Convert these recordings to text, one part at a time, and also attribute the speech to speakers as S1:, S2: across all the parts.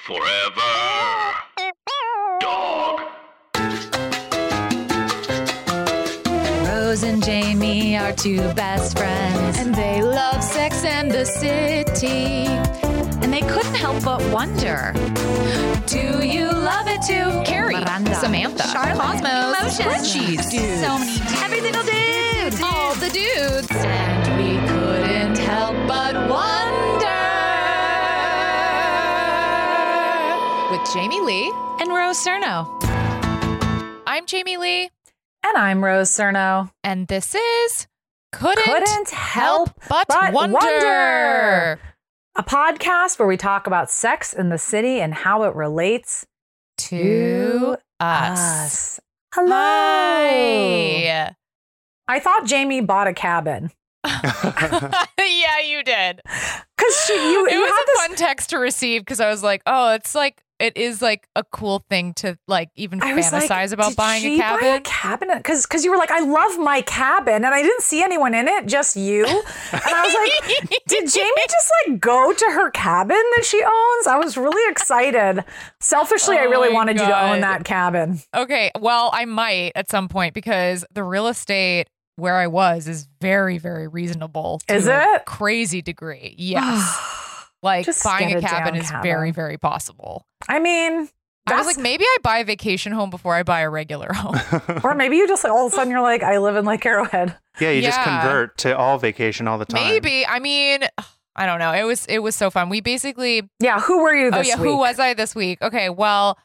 S1: Forever. Dog.
S2: Rose and Jamie are two best friends, and they love Sex and the City. And they couldn't help but wonder, do you love it too? Carrie,
S3: Miranda,
S2: Samantha,
S3: Charlotte,
S2: Cosmos,
S3: Emotions,
S2: Frenchies,
S3: dudes.
S2: so many dudes.
S3: Every single dude.
S2: All the dudes. And we couldn't help but wonder. With Jamie Lee and Rose Cerno. I'm Jamie Lee.
S4: And I'm Rose Cerno.
S2: And this is
S4: Couldn't Help
S2: But Wonder.
S4: A podcast where we talk about Sex in the City and how it relates
S2: To us.
S4: Hello.
S2: Hi.
S4: I thought Jamie bought a cabin.
S2: Yeah, you did.
S4: Because you
S2: It was
S4: had
S2: a
S4: this.
S2: fun text to receive because I was like, oh, it is like a cool thing to like even
S4: I was
S2: fantasize
S4: like,
S2: about
S4: did
S2: buying
S4: she
S2: a cabin.
S4: buy a cabin? Because you were like, I love my cabin, and I didn't see anyone in it, just you. And I was like, did Jamie just like go to her cabin that she owns? I was really excited. Selfishly, I
S2: Oh
S4: really
S2: my
S4: wanted you to own
S2: God.
S4: that cabin.
S2: Okay, well, I might at some point because the real estate where I was is very, very reasonable. To
S4: Is
S2: a
S4: it?
S2: crazy degree. Yes. Like
S4: Just
S2: buying
S4: get
S2: a
S4: a
S2: cabin
S4: damn
S2: is
S4: cabin.
S2: very, very possible.
S4: I mean,
S2: I was
S4: that's-
S2: like, maybe I buy a vacation home before I buy a regular home.
S4: or maybe you just like all of a sudden you're like, I live in Lake Arrowhead.
S5: Yeah, you just
S2: Yeah.
S5: convert to all vacation all the time.
S2: Maybe. I mean, I don't know. It was so fun. We basically
S4: Yeah, who were you this week?
S2: who was I this week? Okay, well,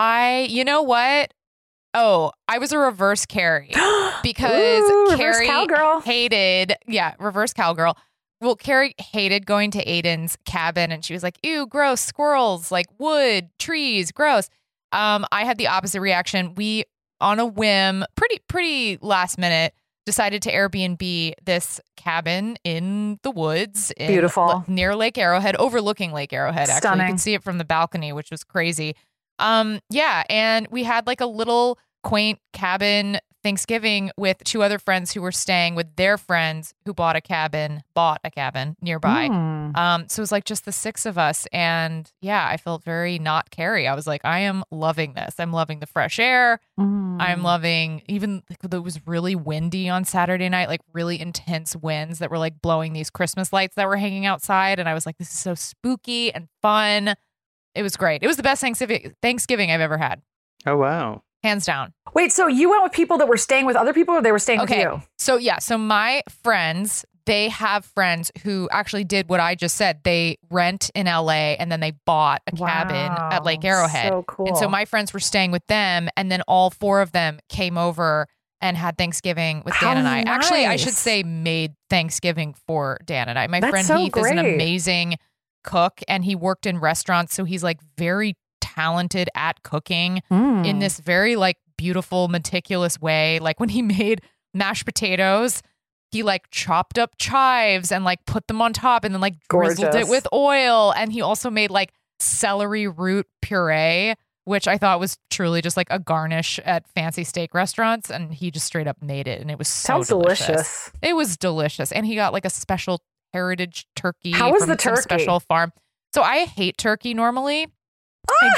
S2: you know what? Oh, I was a reverse Carrie because
S4: Ooh, reverse
S2: Carrie
S4: cowgirl.
S2: hated, reverse cowgirl. Well, Carrie hated going to Aiden's cabin and she was like, ew, gross, squirrels, like wood, trees, gross. I had the opposite reaction. We, on a whim, pretty last minute, decided to Airbnb this cabin in the woods.
S4: Beautiful.
S2: Near Lake Arrowhead, overlooking Lake Arrowhead, actually. You
S4: Stunning.
S2: could see it from the balcony, which was crazy. Yeah, and we had like a little quaint cabin Thanksgiving with two other friends who were staying with their friends who bought a cabin nearby. So it was like just the six of us. And yeah, I felt very not Carrie. I was like, I am loving this. I'm loving the fresh air. I'm loving even like, it was really windy on Saturday night, like really intense winds that were like blowing these Christmas lights that were hanging outside. And I was like, this is so spooky and fun. It was great. It was the best Thanksgiving I've ever had.
S5: Oh, wow.
S2: Hands down.
S4: Wait, so you went with people that were staying with other people or they were staying with you?
S2: So my friends, they have friends who actually did what I just said. They rent in LA and then they bought a cabin at Lake Arrowhead.
S4: So cool.
S2: And so my friends were staying with them and then all four of them came over and had Thanksgiving with Dan
S4: How
S2: and I. Actually, I
S4: nice.
S2: should say made Thanksgiving for Dan and I. My
S4: That's
S2: friend
S4: so
S2: Heath is an
S4: great.
S2: amazing cook and he worked in restaurants. So he's like very talented at cooking in this very like beautiful, meticulous way. Like when he made mashed potatoes, he like chopped up chives and like put them on top and then like drizzled it
S4: Gorgeous.
S2: with oil. And he also made like celery root puree, which I thought was truly just like a garnish at fancy steak restaurants. And he just straight up made it. And it was so
S4: Sounds delicious.
S2: It was delicious. And he got like a special heritage turkey
S4: How was
S2: from
S4: the
S2: some
S4: turkey?
S2: special farm. So I hate turkey normally. I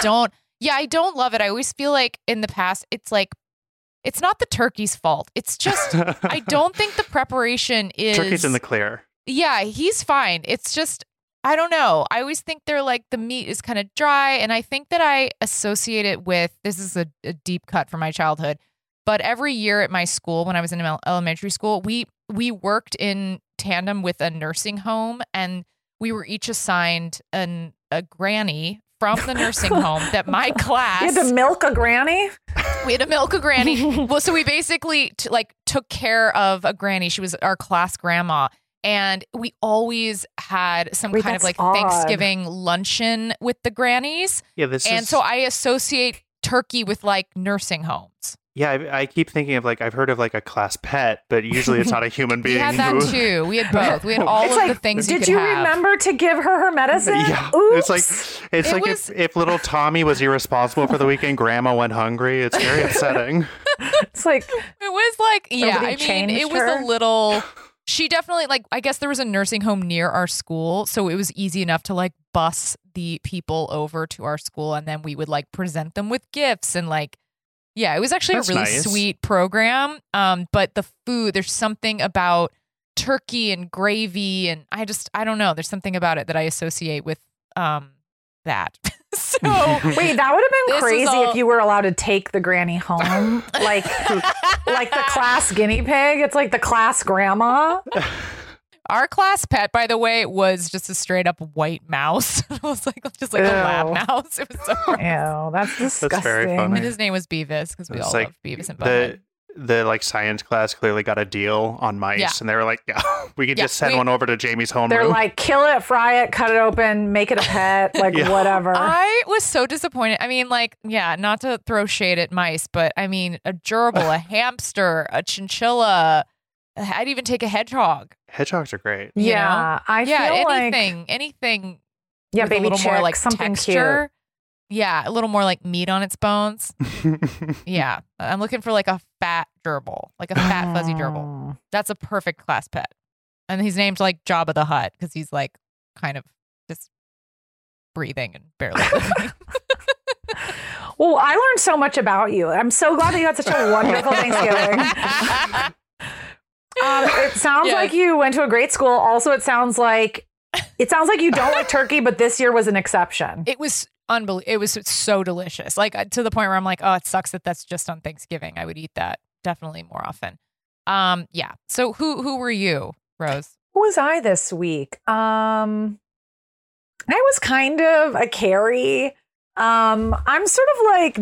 S2: don't love it. I always feel like in the past, it's like, it's not the turkey's fault. It's just, I don't think the preparation is.
S5: Turkey's in the clear.
S2: Yeah, he's fine. It's just, I don't know. I always think they're like the meat is kind of dry. And I think that I associate it with, this is a deep cut from my childhood, but every year at my school, when I was in elementary school, we worked in tandem with a nursing home and we were each assigned a granny from the nursing home that my class.
S4: You had to milk a granny?
S2: We had to milk a granny. Well, so we basically took care of a granny. She was our class grandma. And we always had some kind of
S4: that's
S2: like
S4: odd.
S2: Thanksgiving luncheon with the grannies.
S5: Yeah, this
S2: And
S5: is.
S2: so I associate turkey with like nursing homes.
S5: Yeah, I keep thinking of like, I've heard of like a class pet, but usually it's not a human being.
S2: We had that
S5: who-
S2: too. We had both. We had all
S4: It's
S2: of
S4: like,
S2: the things you
S4: did
S2: could
S4: you
S2: have.
S4: remember to give her medicine?
S5: Yeah,
S4: Oops.
S5: it's
S2: It
S5: like
S2: was-
S5: if little Tommy was irresponsible for the weekend, Grandma went hungry. It's very upsetting.
S4: It's like,
S2: It was like, yeah,
S4: Nobody
S2: I mean,
S4: changed
S2: it was
S4: her?
S2: a little she definitely, like, I guess there was a nursing home near our school, so it was easy enough to like bus the people over to our school, and then we would like present them with gifts and like, yeah, it was actually
S5: That's
S2: a really
S5: nice.
S2: sweet program. But the food, there's something about turkey and gravy, and I don't know, there's something about it that I associate with that. So
S4: Wait, that would have been
S2: This is
S4: crazy
S2: all-
S4: if you were allowed to take the granny home, like the class guinea pig. It's like the class grandma.
S2: our class pet, by the way, was just a straight up white mouse. It was like just like a lab
S4: Ew.
S2: mouse. It was so
S4: Ew, that's disgusting.
S5: very funny.
S2: and his name was Beavis because we
S5: It's
S2: all
S5: like
S2: love Beavis and Butthead.
S5: the like science class clearly got a deal on mice,
S2: Yeah.
S5: and they were like, yeah, we could
S2: Yeah,
S5: just send
S2: we-
S5: one over to Jamie's homeroom.
S4: They're like, kill it, fry it, cut it open, make it a pet, like
S5: Yeah.
S4: whatever.
S2: I was so disappointed. I mean, like, yeah, not to throw shade at mice, but I mean, a gerbil, a hamster, a chinchilla. I'd even take a hedgehog.
S5: Hedgehogs are great.
S2: you
S4: yeah, I
S2: Yeah,
S4: feel
S2: anything.
S4: yeah,
S2: with
S4: baby
S2: a little
S4: chick,
S2: more like
S4: something
S2: texture. Yeah, a little more like meat on its bones. Yeah, I'm looking for like a fat gerbil, like a
S4: cute.
S2: fat fuzzy gerbil. That's a perfect class pet. And he's named like Jabba the Hutt because he's like kind of just breathing and barely living.
S4: Well, I learned so much about you. I'm so glad that you had such a wonderful Thanksgiving. It sounds
S2: Yes.
S4: like you went to a great school. Also, it sounds like you don't like turkey, but this year was an exception.
S2: It was unbelievable. It was so delicious. Like to the point where I'm like, oh, it sucks that that's just on Thanksgiving. I would eat that definitely more often. Yeah. So who were you, Rose?
S4: Who was I this week? I was kind of a Carrie. I'm sort of like,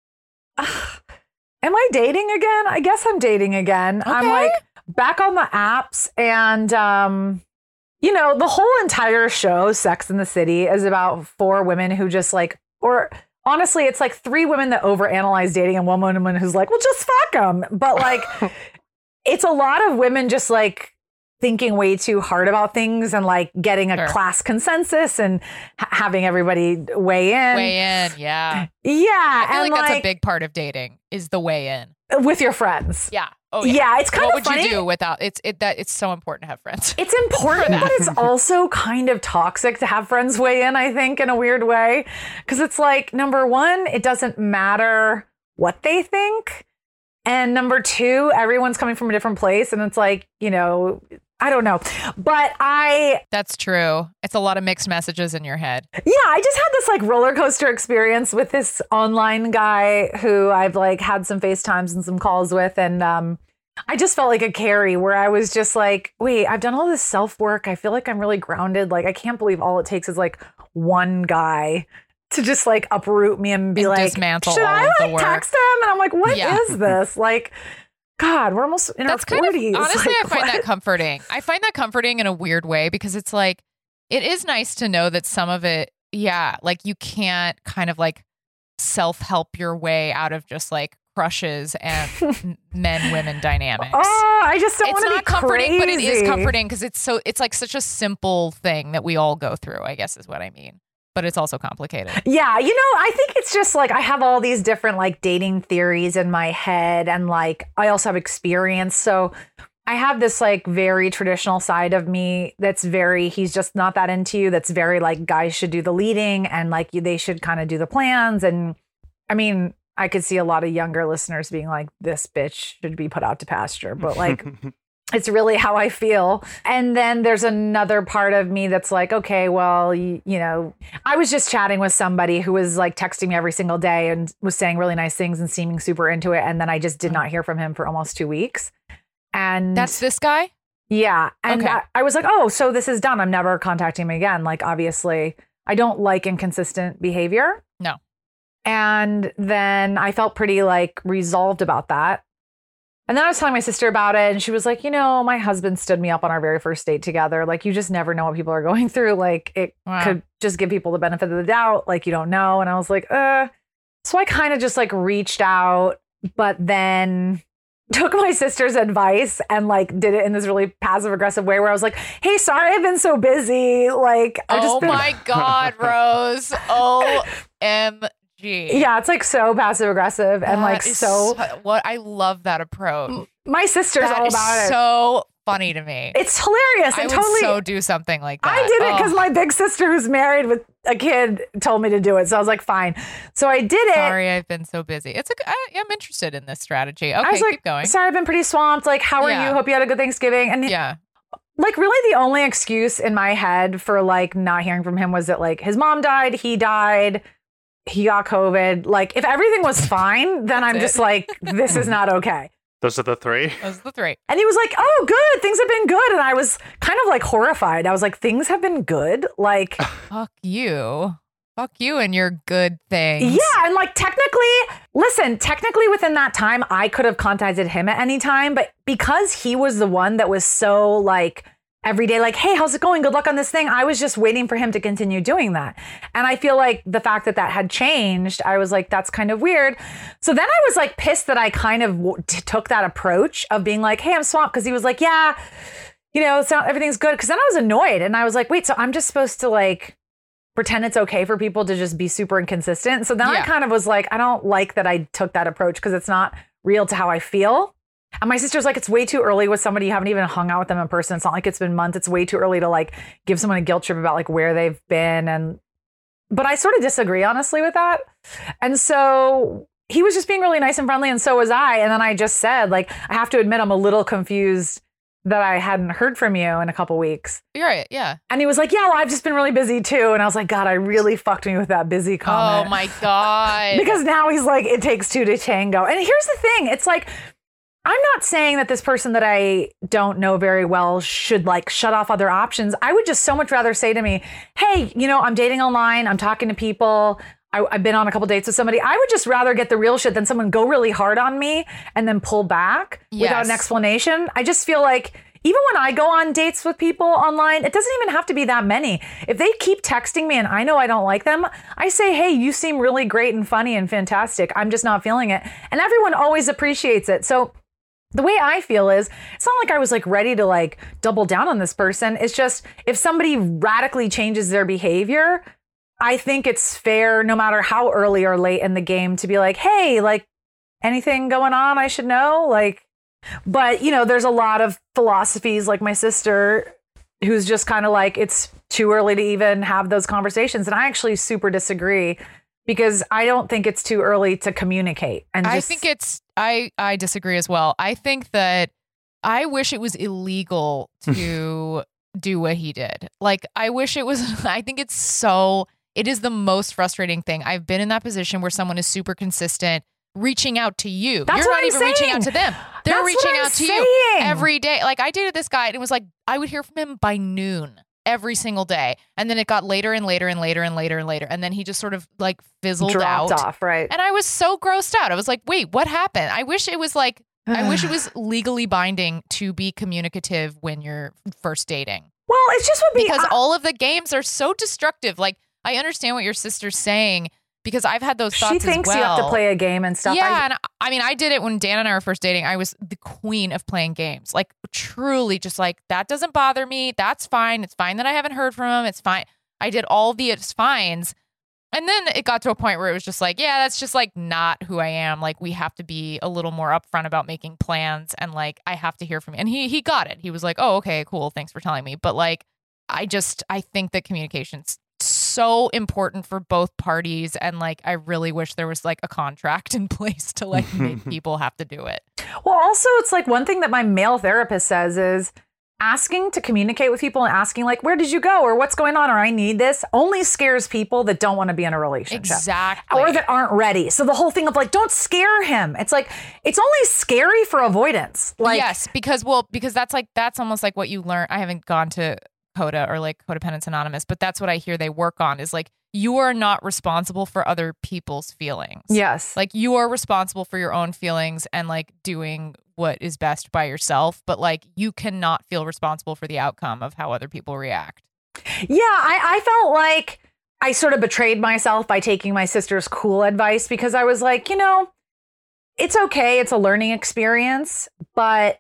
S4: am I dating again? I guess I'm dating again. I'm
S2: Okay.
S4: like back on the apps, and you know, the whole entire show, Sex and the City, is about 4 women who just like, or honestly, it's like 3 women that overanalyze dating and 1 woman who's like, well, just fuck them. But like, it's a lot of women just like thinking way too hard about things and like getting a
S2: Sure.
S4: class consensus and having everybody weigh in.
S2: Weigh in. Yeah.
S4: Yeah.
S2: I feel
S4: and
S2: like that's a big part of dating is the weigh in.
S4: with your friends.
S2: Yeah. Oh
S4: Yeah.
S2: yeah.
S4: It's kind
S2: What
S4: of
S2: would
S4: funny.
S2: you do without it's so important to have friends.
S4: It's important, but it's also kind of toxic to have friends weigh in, I think, in a weird way. Because it's like, number one, it doesn't matter what they think. And number 2, everyone's coming from a different place. And it's like, you know, I don't know. But
S2: That's true. It's a lot of mixed messages in your head.
S4: yeah, I just had this like roller coaster experience with this online guy who I've like had some FaceTimes and some calls with. And I just felt like a Carrie where I was just like, wait, I've done all this self work. I feel like I'm really grounded. Like, I can't believe all it takes is like one guy to just like uproot me and be
S2: And
S4: like,
S2: dismantle
S4: should
S2: all
S4: I
S2: of the
S4: like
S2: work.
S4: text him? And I'm like, what is
S2: Yeah.
S4: this? Like, God, we're almost in
S2: That's
S4: our
S2: kind
S4: 40s.
S2: of honestly,
S4: Like,
S2: I find
S4: what?
S2: that comforting. I find that comforting in a weird way because it's like it is nice to know that some of it, yeah, like you can't kind of like self-help your way out of just like crushes and men-women dynamics.
S4: Oh, I just don't
S2: It's
S4: want to be
S2: not comforting, but it is
S4: crazy.
S2: comforting because it's like such a simple thing that we all go through, I guess is what I mean. But it's also complicated.
S4: Yeah, you know, I think it's just like I have all these different like dating theories in my head, and like I also have experience. So I have this like very traditional side of me that's very, he's just not that into you. That's very like guys should do the leading and like they should kind of do the plans. And I mean, I could see a lot of younger listeners being like, this bitch should be put out to pasture. But like, it's really how I feel. And then there's another part of me that's like, okay, well, you know, I was just chatting with somebody who was like texting me every single day and was saying really nice things and seeming super into it. And then I just did not hear from him for almost 2 weeks. And
S2: That's this guy?
S4: yeah. And
S2: Okay.
S4: I was like, oh, so this is done. I'm never contacting him again. Like, obviously, I don't like inconsistent behavior.
S2: No.
S4: And then I felt pretty like resolved about that. And then I was telling my sister about it, and she was like, you know, my husband stood me up on our very first date together. Like, you just never know what people are going through. Like, it
S2: Wow.
S4: could just give people the benefit of the doubt. Like, you don't know. And I was like, So I kind of just like reached out, but then took my sister's advice and like did it in this really passive aggressive way where I was like, hey, sorry, I've been so busy. Like, I've just
S2: Oh
S4: been.
S2: my God, Rose. OMG.
S4: Yeah, it's like so passive aggressive and like
S2: That is
S4: so.
S2: what I love that approach.
S4: My sister's
S2: That
S4: all
S2: is
S4: about it.
S2: so funny to me.
S4: It's hilarious.
S2: I
S4: And
S2: would
S4: totally,
S2: so do something like that.
S4: I did it
S2: Oh,
S4: because my big sister who's married with a kid told me to do it. So I was like, fine. So I did it.
S2: sorry, I've been so busy. I'm interested in this strategy.
S4: I
S2: Okay,
S4: was like,
S2: keep going.
S4: sorry, I've been pretty swamped. Like, how are
S2: Yeah.
S4: you? Hope you had a good Thanksgiving. And
S2: Yeah.
S4: like, really the only excuse in my head for like not hearing from him was that like his mom died, he died, he got COVID. Like, if everything was fine, then I'm
S2: That's
S4: just
S2: it.
S4: like, this is not okay.
S5: Those are the three.
S2: Those are the three.
S4: And he was like, oh, good. Things have been good. And I was kind of like horrified. I was like, things have been good. Like,
S2: Fuck you. Fuck you and your good things.
S4: yeah. And like, technically within that time, I could have contacted him at any time. But because he was the one that was so like every day, like, hey, how's it going? Good luck on this thing. I was just waiting for him to continue doing that. And I feel like the fact that that had changed, I was like, that's kind of weird. So then I was like pissed that I kind of took that approach of being like, hey, I'm swamped. Cause he was like, yeah, you know, everything's good. Cause then I was annoyed and I was like, wait, so I'm just supposed to like pretend it's okay for people to just be super inconsistent. So then I
S2: Yeah.
S4: kind of was like, I don't like that I took that approach because it's not real to how I feel. And my sister's like, it's way too early with somebody you haven't even hung out with them in person. It's not like it's been months. It's way too early to like give someone a guilt trip about like where they've been. But I sort of disagree, honestly, with that. And so he was just being really nice and friendly. And so was I. And then I just said, like, I have to admit, I'm a little confused that I hadn't heard from you in a couple weeks.
S2: You're right. Yeah.
S4: And he was like, yeah, well, I've just been really busy too. And I was like, God, I really fucked me with that busy comment.
S2: Oh my God.
S4: Because now he's like, it takes two to tango. And here's the thing. It's like, I'm not saying that this person that I don't know very well should like shut off other options. I would just so much rather say to me, hey, you know, I'm dating online. I'm talking to people. I've been on a couple dates with somebody. I would just rather get the real shit than someone go really hard on me and then pull back without an
S2: Yes.
S4: explanation. I just feel like even when I go on dates with people online, it doesn't even have to be that many. If they keep texting me and I know I don't like them, I say, hey, you seem really great and funny and fantastic. I'm just not feeling it. And everyone always appreciates it. So the way I feel is it's not like I was like ready to like double down on this person. It's just if somebody radically changes their behavior, I think it's fair no matter how early or late in the game to be like, hey, like anything going on I should know? Like, but you know, there's a lot of philosophies like my sister who's just kind of like, it's too early to even have those conversations. And I actually super disagree because I don't think it's too early to communicate. And
S2: I think it's, I disagree as well. I think that I wish it was illegal to do what he did. Like, I wish it was, I think it is the most frustrating thing. I've been in that position where someone is super consistent reaching out to you.
S4: That's
S2: You're
S4: what
S2: not
S4: I'm
S2: even reaching
S4: saying.
S2: out to them. They're
S4: That's
S2: reaching
S4: what I'm
S2: out to you
S4: saying.
S2: every day. Like, I dated this guy and it was like, I would hear from him by noon every single day. And then it got later and later and later and later and later. And then he just sort of like fizzled
S4: dropped
S2: out.
S4: off, right?
S2: And I was so grossed out. I was like, wait, what happened? I wish it was like, I wish it was legally binding to be communicative when you're first dating.
S4: Well, it's just would be
S2: Because all of the games are so destructive. Like, I understand what your sister's saying because I've had those thoughts
S4: she thinks
S2: as well.
S4: you have to play a game and stuff.
S2: Yeah, and I mean, I did it when Dan and I were first dating. I was the queen of playing games. Like, truly just like, that doesn't bother me. That's fine. It's fine that I haven't heard from him. It's fine. I did all the it's fines. And then it got to a point where it was just like, yeah, that's just like not who I am. Like, we have to be a little more upfront about making plans. And like, I have to hear from you. And he got it. He was like, oh, okay, cool. Thanks for telling me. But like, I think that communication's so important for both parties. And like, I really wish there was like a contract in place to like make people have to do it.
S4: Well, also, it's like one thing that my male therapist says is asking to communicate with people and asking like, where did you go? Or what's going on? Or I need this only scares people that don't want to be in a relationship.
S2: Exactly.
S4: Or that aren't ready. So the whole thing of like, don't scare him. It's like, it's only scary for avoidance. Like,
S2: yes, because that's almost like what you learn. I haven't gone to CODA or like Codependence Anonymous, but that's what I hear they work on is like, you are not responsible for other people's feelings.
S4: yes.
S2: Like, you are responsible for your own feelings and like doing what is best by yourself, but like, you cannot feel responsible for the outcome of how other people react.
S4: Yeah, I felt like I sort of betrayed myself by taking my sister's cool advice because I was like, you know, it's okay. It's a learning experience, but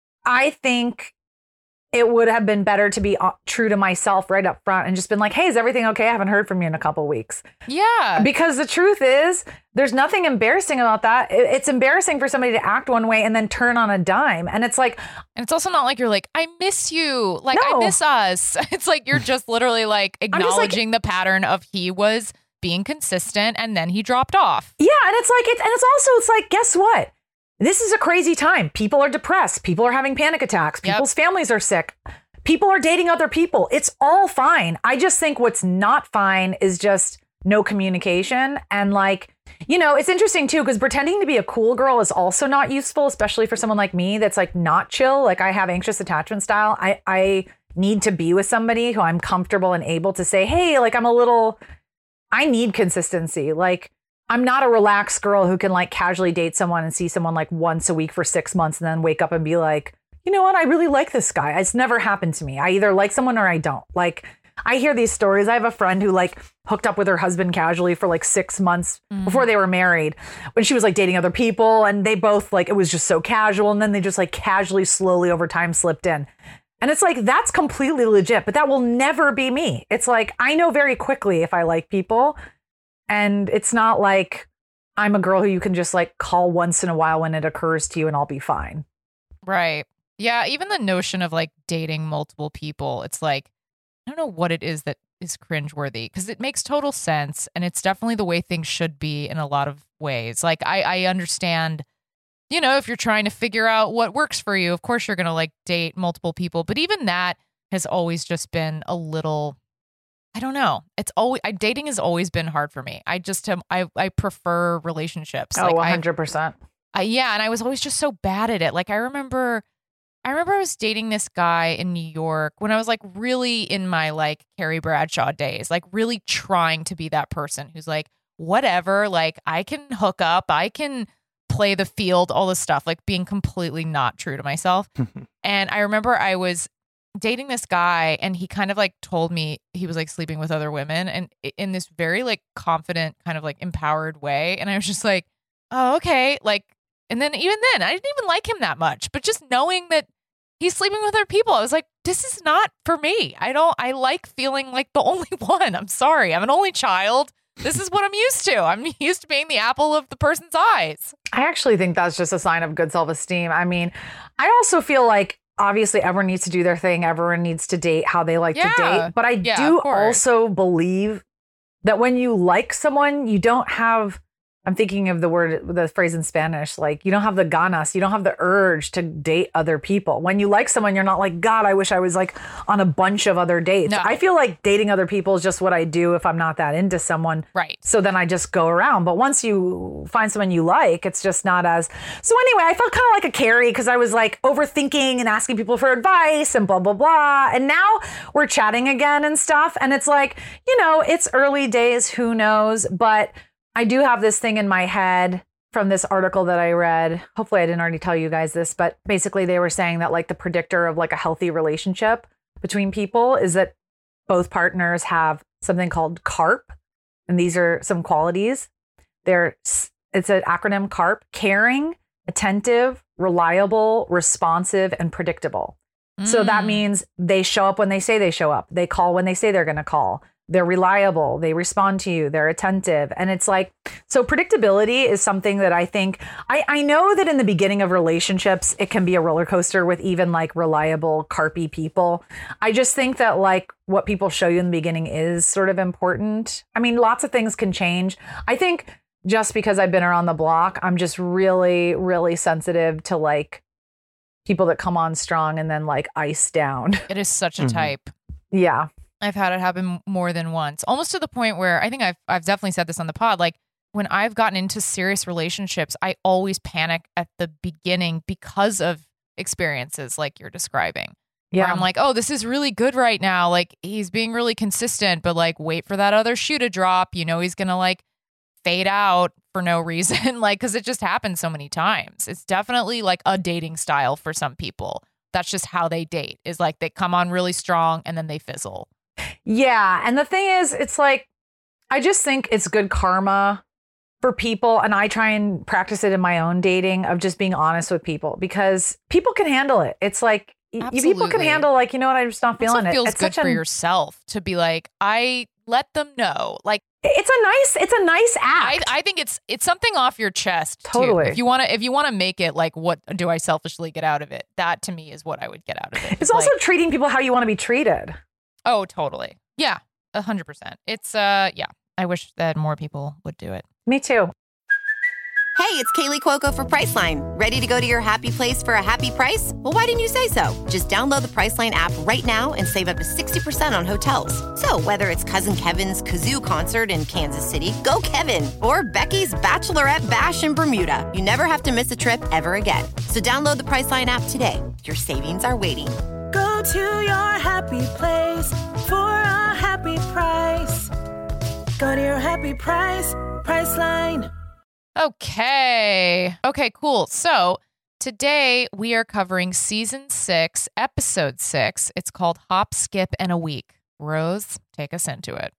S4: I think it would have been better to be true to myself right up front and just been like, hey, is everything okay? I haven't heard from you in a couple weeks.
S2: Yeah.
S4: Because the truth is there's nothing embarrassing about that. It's embarrassing for somebody to act one way and then turn on a dime. And it's like,
S2: and it's also not like you're like, I miss you. Like,
S4: No.
S2: I miss us. It's like you're just literally like
S4: just like-
S2: acknowledging the pattern of he was being consistent and then he dropped off.
S4: yeah. And it's like, it's like, guess what? This is a crazy time. People are depressed. People are having panic attacks.
S2: Yep.
S4: People's families are sick. People are dating other people. It's all fine. I just think what's not fine is just no communication. And like, it's interesting too, because pretending to be a cool girl is also not useful, especially for someone like me that's like not chill. Like I have anxious attachment style. I need to be with somebody who I'm comfortable and able to say, hey, like I need consistency. Like I'm not a relaxed girl who can like casually date someone and see someone like once a week for 6 months and then wake up and be like, you know what? I really like this guy. It's never happened to me. I either like someone or I don't. Like I hear these stories. I have a friend who like hooked up with her husband casually for like 6 months before they were married when she was like dating other people. And they both like, it was just so casual. And then they just like casually, slowly over time slipped in. And it's like, that's completely legit, but that will never be me. It's like, I know very quickly if I like people. And it's not like I'm a girl who you can just like call once in a while when it occurs to you and I'll be fine.
S2: Right. Yeah. Even the notion of like dating multiple people, it's like, I don't know what it is that is cringeworthy because it makes total sense. And it's definitely the way things should be in a lot of ways. Like I understand, if you're trying to figure out what works for you, of course you're going to like date multiple people. But even that has always just been a little, I don't know. It's always, dating has always been hard for me. I just, I prefer relationships.
S4: Oh,
S2: Like,
S4: 100%.
S2: yeah. And I was always just so bad at it. Like I remember I was dating this guy in New York when I was like really in my like Carrie Bradshaw days, like really trying to be that person who's like, whatever, like I can hook up, I can play the field, all this stuff, like being completely not true to myself. And I remember I was dating this guy and he kind of like told me he was like sleeping with other women and in this very like confident kind of like empowered way. And I was just like, oh, okay. Like, and then even then I didn't even like him that much, but just knowing that he's sleeping with other people, I was like, this is not for me. I like feeling like the only one. I'm sorry. I'm an only child. This is what I'm used to. I'm used to being the apple of the person's eyes.
S4: I actually think that's just a sign of good self-esteem. I mean, I also feel like obviously everyone needs to do their thing. Everyone needs to date how they like to date. But I do
S2: of course.
S4: also believe that when you like someone, you don't have, I'm thinking of the phrase in Spanish, like you don't have the ganas, you don't have the urge to date other people. When you like someone, you're not like, God, I wish I was like on a bunch of other dates.
S2: No.
S4: I feel like dating other people is just what I do if I'm not that into someone.
S2: Right.
S4: So then I just go around. But once you find someone you like, it's just not as. So anyway, I felt kind of like a Carrie because I was like overthinking and asking people for advice and blah, blah, blah. And now we're chatting again and stuff. And it's like, it's early days. Who knows? But I do have this thing in my head from this article that I read. Hopefully I didn't already tell you guys this, but basically they were saying that like the predictor of like a healthy relationship between people is that both partners have something called CARP. And these are some qualities. It's an acronym CARP: caring, attentive, reliable, responsive, and predictable. So that means they show up when they say they show up. They call when they say they're going to call. They're reliable. They respond to you. They're attentive. And it's like, so predictability is something that I think, I know that in the beginning of relationships, it can be a roller coaster with even like reliable, carpy people. I just think that like what people show you in the beginning is sort of important. I mean, lots of things can change. I think just because I've been around the block, I'm just really, really sensitive to like people that come on strong and then like ice down.
S2: It is such a type.
S4: Yeah.
S2: I've had it happen more than once, almost to the point where I think I've definitely said this on the pod. Like when I've gotten into serious relationships, I always panic at the beginning because of experiences like you're describing.
S4: Yeah.
S2: Where I'm like, oh, this is really good right now. Like he's being really consistent, but like wait for that other shoe to drop. He's going to like fade out for no reason. Like, cause it just happens so many times. It's definitely like a dating style for some people. That's just how they date, is like they come on really strong and then they fizzle.
S4: Yeah. And the thing is, it's like, I just think it's good karma for people. And I try and practice it in my own dating of just being honest with people because people can handle it. It's like, people can
S2: Absolutely.
S4: handle like, you know what, I'm just not feeling
S2: Also
S4: it.
S2: feels
S4: It's
S2: good
S4: such
S2: for yourself to be like, I let them know. Like
S4: It's a nice act.
S2: I think it's something off your chest.
S4: Totally.
S2: Too. If you want to make it like, what do I selfishly get out of it? That to me is what I would get out of it.
S4: It's also treating people how you want to be treated.
S2: Oh, totally. Yeah, 100%. It's I wish that more people would do it.
S4: Me too.
S3: Hey, it's Kaylee Cuoco for Priceline. Ready to go to your happy place for a happy price? Well, why didn't you say so? Just download the Priceline app right now and save up to 60% on hotels. So whether it's Cousin Kevin's Kazoo Concert in Kansas City, go Kevin, or Becky's Bachelorette Bash in Bermuda, you never have to miss a trip ever again. So download the Priceline app today. Your savings are waiting.
S6: Go to your happy place for a happy price. Go to your happy price, Priceline.
S2: Okay, cool. So today we are covering season 6, episode 6. It's called Hop, Skip, and a Week. Rose, take us into it.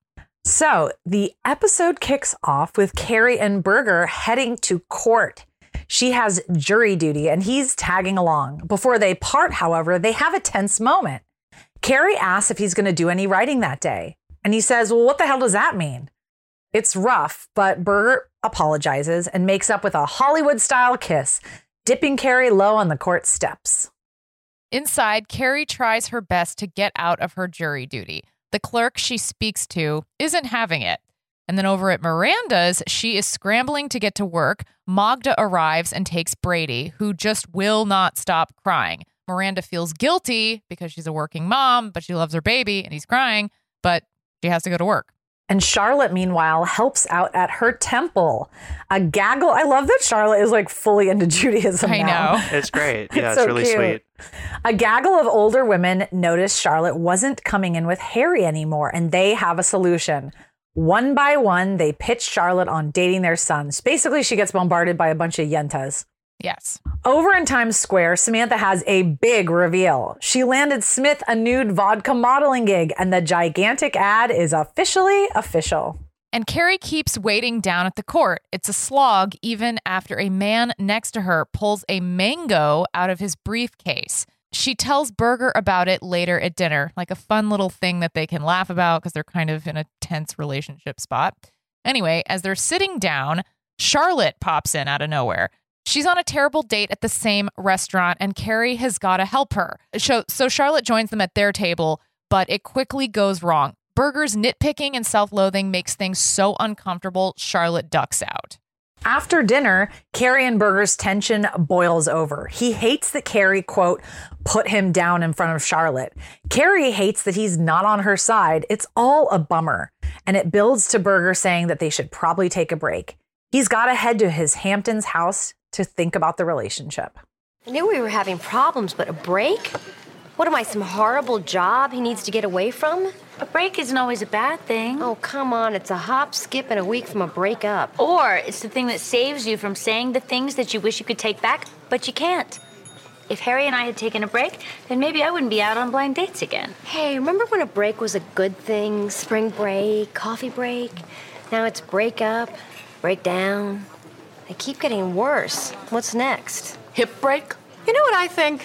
S4: So the episode kicks off with Carrie and Berger heading to court. She has jury duty and he's tagging along. Before they part, however, they have a tense moment. Carrie asks if he's going to do any writing that day. And he says, well, what the hell does that mean? It's rough, but Berger apologizes and makes up with a Hollywood-style kiss, dipping Carrie low on the court steps.
S2: Inside, Carrie tries her best to get out of her jury duty. The clerk she speaks to isn't having it. And then over at Miranda's, she is scrambling to get to work. Magda arrives and takes Brady, who just will not stop crying. Miranda feels guilty because she's a working mom, but she loves her baby and he's crying, but she has to go to work.
S4: And Charlotte, meanwhile, helps out at her temple. A gaggle. I love that Charlotte is like fully into Judaism
S2: I
S4: now.
S2: know.
S5: It's great. Yeah, it's
S4: so
S5: really
S4: cute.
S5: sweet.
S4: A gaggle of older women notice Charlotte wasn't coming in with Harry anymore, and they have a solution. One by one, they pitch Charlotte on dating their sons. Basically, she gets bombarded by a bunch of yentas.
S2: Yes.
S4: Over in Times Square, Samantha has a big reveal. She landed Smith a nude vodka modeling gig, and the gigantic ad is officially official.
S2: And Carrie keeps waiting down at the court. It's a slog even after a man next to her pulls a mango out of his briefcase. She tells Berger about it later at dinner, like a fun little thing that they can laugh about because they're kind of in a tense relationship spot. Anyway, as they're sitting down, Charlotte pops in out of nowhere. She's on a terrible date at the same restaurant, and Carrie has got to help her. So Charlotte joins them at their table, but it quickly goes wrong. Berger's nitpicking and self-loathing makes things so uncomfortable, Charlotte ducks out.
S4: After dinner, Carrie and Berger's tension boils over. He hates that Carrie, quote, put him down in front of Charlotte. Carrie hates that he's not on her side. It's all a bummer. And it builds to Berger saying that they should probably take a break. He's got to head to his Hamptons house to think about the relationship.
S7: I knew we were having problems, but a break? What am I, some horrible job he needs to get away from?
S8: A break isn't always a bad thing.
S7: Oh, come on. It's a hop, skip, and a week from a breakup.
S8: Or it's the thing that saves you from saying the things that you wish you could take back, but you can't. If Harry and I had taken a break, then maybe I wouldn't be out on blind dates again.
S7: Hey, remember when a break was a good thing? Spring break, coffee break? Now it's break up, break down. They keep getting worse. What's next?
S9: Hip break? You know what I think?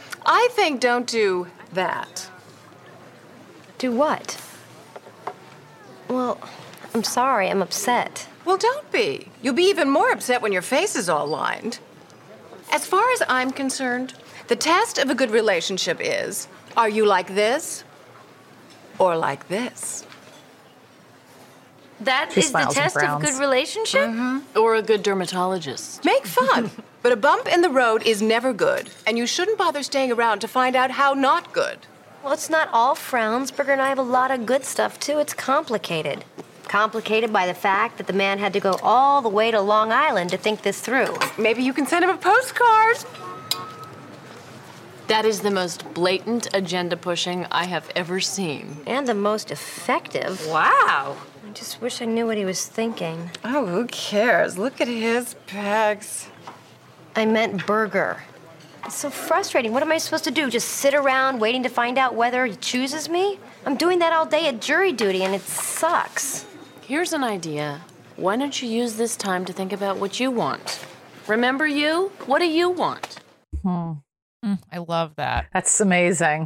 S9: I think don't do that.
S7: Do what? Well, I'm sorry. I'm upset.
S9: Well, don't be. You'll be even more upset when your face is all lined. As far as I'm concerned, the test of a good relationship is, are you like this or like this?
S8: That
S4: She
S8: is the
S4: smiles and
S8: test of a
S4: frowns.
S8: good relationship?
S9: Or a good dermatologist. Make fun. But a bump in the road is never good, and you shouldn't bother staying around to find out how not good.
S7: Well, it's not all frowns. Berger and I have a lot of good stuff, too. It's complicated. Complicated by the fact that the man had to go all the way to Long Island to think this through.
S9: Maybe you can send him a postcard.
S10: That is the most blatant agenda pushing I have ever seen.
S7: And the most effective.
S9: Wow.
S7: I just wish I knew what he was thinking.
S9: Oh, who cares? Look at his pecs.
S7: I meant Berger. It's so frustrating. What am I supposed to do? Just sit around waiting to find out whether he chooses me? I'm doing that all day at jury duty, and it sucks.
S10: Here's an idea. Why don't you use this time to think about what you want? Remember you? What do you want?
S2: I love that.
S4: That's amazing.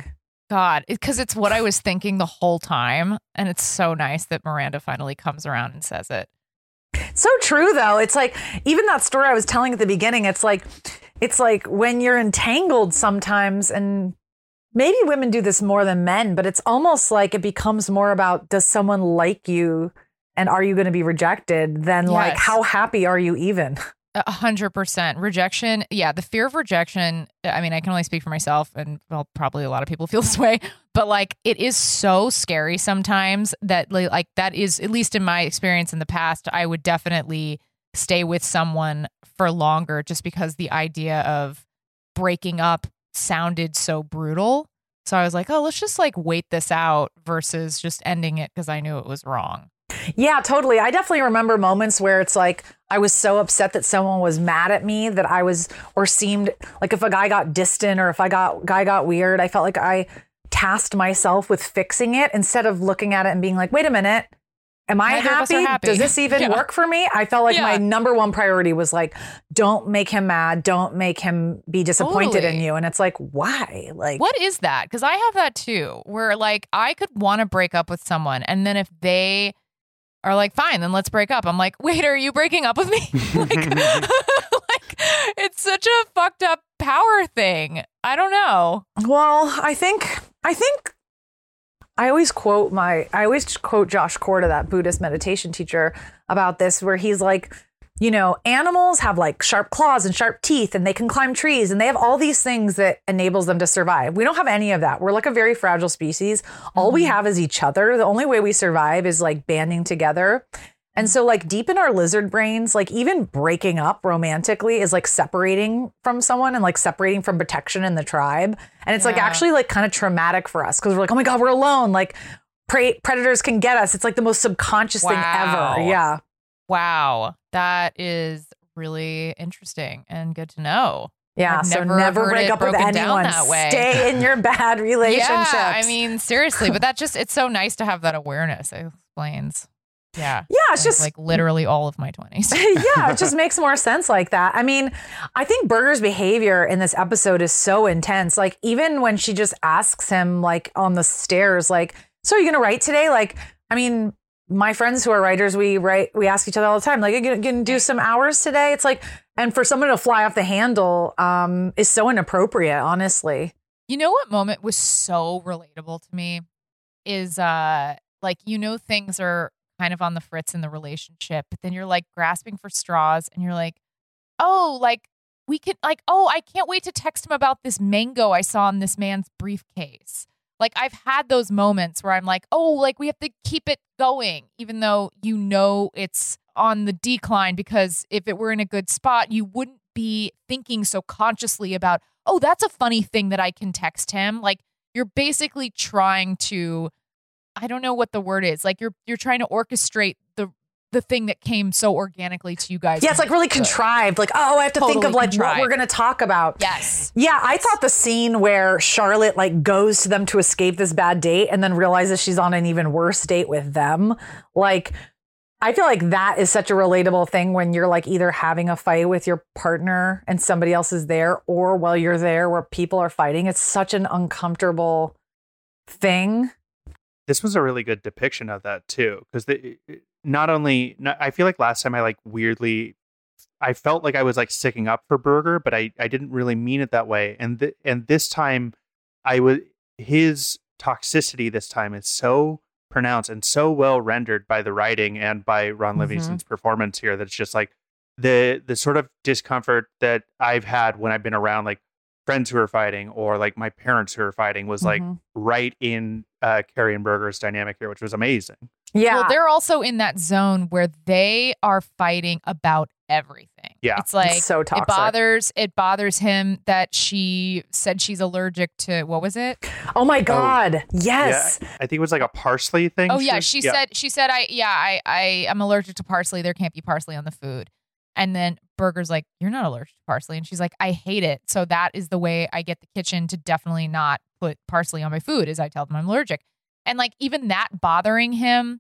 S2: God, because it's what I was thinking the whole time. And it's so nice that Miranda finally comes around and says it.
S4: So true, though. It's like, even that story I was telling at the beginning, it's like when you're entangled sometimes, and maybe women do this more than men, but it's almost like it becomes more about, does someone like you and are you going to be rejected, than like, how happy are you even?
S2: 100%. Rejection. Yeah. The fear of rejection. I mean, I can only speak for myself, and well, probably a lot of people feel this way, but like, it is so scary sometimes that like, that is, at least in my experience in the past, I would definitely stay with someone for longer just because the idea of breaking up sounded so brutal. So I was like, oh, let's just like wait this out versus just ending it because I knew it was wrong.
S4: Yeah, totally. I definitely remember moments where it's like, I was so upset that someone was mad at me that I was, or seemed like, if a guy got distant or if guy got weird, I felt like I tasked myself with fixing it instead of looking at it and being like, wait a minute, am I happy? Does this even work for me? I felt like my number one priority was like, don't make him mad. Don't make him be disappointed in you. And it's like, why? Like,
S2: what is that? Because I have that too, where like, I could want to break up with someone, and then if they are like, fine, then let's break up, I'm like, wait, are you breaking up with me? like, it's such a fucked up power thing. I don't know.
S4: Well, I think I always quote Josh Corda, that Buddhist meditation teacher, about this, where he's like, you know, animals have like sharp claws and sharp teeth, and they can climb trees, and they have all these things that enables them to survive. We don't have any of that. We're like a very fragile species. All we have is each other. The only way we survive is like banding together. And so like deep in our lizard brains, like even breaking up romantically is like separating from someone and like separating from protection in the tribe. And it's like actually like kind of traumatic for us, because we're like, oh my God, we're alone. Like predators can get us. It's like the most subconscious thing ever. Yeah.
S2: Wow. That is really interesting and good to know.
S4: Yeah. So never break up with anyone.
S2: That way.
S4: Stay in your bad relationships.
S2: Yeah, I mean, seriously, but it's so nice to have that awareness. It explains. Yeah.
S4: Yeah. It's just
S2: like literally all of my 20s.
S4: Yeah. It just makes more sense like that. I mean, I think Burger's behavior in this episode is so intense. Like, even when she just asks him like on the stairs, like, so are you going to write today? Like, I mean, my friends who are writers, we ask each other all the time, like, are you going to do some hours today? It's like, and for someone to fly off the handle is so inappropriate, honestly.
S2: You know what moment was so relatable to me is like, you know, things are kind of on the fritz in the relationship, but then you're like grasping for straws and you're like, oh, like we could like, oh, I can't wait to text him about this mango I saw in this man's briefcase. Like, I've had those moments where I'm like, oh, like we have to keep it going, even though you know it's on the decline, because if it were in a good spot, you wouldn't be thinking so consciously about, oh, that's a funny thing that I can text him. Like, you're basically trying to, I don't know what the word is. Like, you're trying to orchestrate the thing that came so organically to you guys.
S4: Yeah, it's like really contrived. Like, oh, I have to think of like what we're going to talk about.
S2: Yes.
S4: Yeah, I thought the scene where Charlotte like goes to them to escape this bad date and then realizes she's on an even worse date with them. Like, I feel like that is such a relatable thing when you're like either having a fight with your partner and somebody else is there, or while you're there where people are fighting. It's such an uncomfortable thing.
S5: This was a really good depiction of that too, because I feel like last time I felt like I was like sticking up for Burger, but I didn't really mean it that way. And this time his toxicity this time is so pronounced and so well rendered by the writing and by Ron Livingston's performance here, that it's just like the sort of discomfort that I've had when I've been around like friends who are fighting or like my parents who are fighting was like right in Carrie and Burger's dynamic here, which was amazing.
S4: Yeah.
S2: Well, they're also in that zone where they are fighting about everything.
S5: Yeah.
S2: It's like,
S4: it's so toxic.
S2: It bothers him that she said she's allergic to, what was it?
S4: Oh my God. Yes.
S5: Yeah, I think it was like a parsley thing.
S2: Oh yeah. She said, I'm allergic to parsley. There can't be parsley on the food. And then Burger's like, you're not allergic to parsley. And she's like, I hate it. So that is the way I get the kitchen to definitely not put parsley on my food, is I tell them I'm allergic. And like, even that bothering him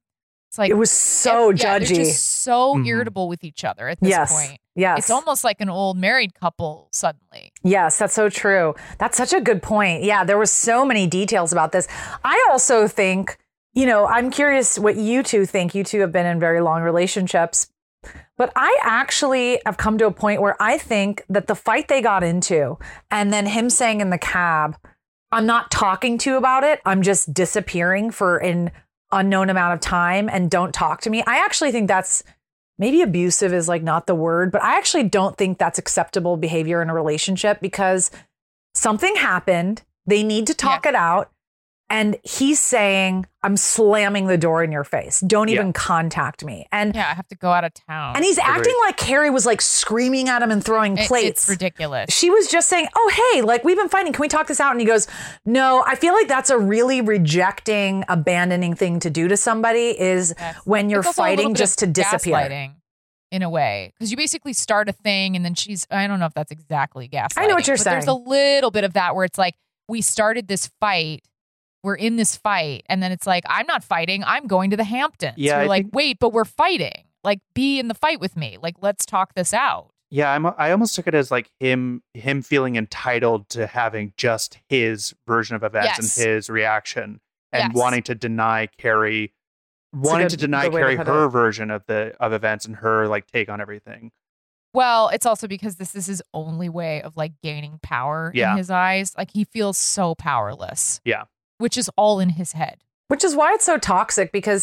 S2: It's like
S4: It was so
S2: they're
S4: judgy.
S2: just so
S5: Mhm.
S2: irritable with each other at this
S4: Yes.
S2: point.
S4: Yes.
S2: It's almost like an old married couple suddenly.
S4: Yes, that's so true. That's such a good point. Yeah, there was so many details about this. I also think, I'm curious what you two think. You two have been in very long relationships. But I actually have come to a point where I think that the fight they got into and then him saying in the cab, I'm not talking to you about it. I'm just disappearing for an unknown amount of time and don't talk to me. I actually think that's maybe abusive is like not the word, but I actually don't think that's acceptable behavior in a relationship because something happened. They need to talk it out. And he's saying, I'm slamming the door in your face. Don't even contact me. And
S2: I have to go out of town.
S4: And he's acting like Carrie was like screaming at him and throwing plates.
S2: It's ridiculous.
S4: She was just saying, oh, hey, like we've been fighting. Can we talk this out? And he goes, no, I feel like that's a really rejecting, abandoning thing to do to somebody is when you're
S2: It's also a little
S4: fighting
S2: bit
S4: just
S2: of
S4: to disappear.
S2: gaslighting, in a way. Because you basically start a thing and then I don't know if that's exactly gaslighting.
S4: I know what you're
S2: but
S4: saying.
S2: There's a little bit of that where it's like, we started this fight. We're in this fight. And then it's like, I'm not fighting. I'm going to the Hamptons.
S5: Yeah,
S2: You're
S5: I
S2: like,
S5: think-
S2: wait, but we're fighting. Like, be in the fight with me. Like, let's talk this out.
S5: Yeah, I almost took it as like him feeling entitled to having just his version of events
S2: Yes.
S5: and his reaction, and
S2: Yes.
S5: wanting to deny Carrie,
S4: good way to
S5: Carrie
S4: put
S5: her
S4: it.
S5: version of events and her like take on everything.
S2: Well, it's also because this is his only way of like gaining power
S5: Yeah.
S2: in his eyes. Like, he feels so powerless,
S5: Yeah,
S2: which is all in his head.
S4: Which is why it's so toxic because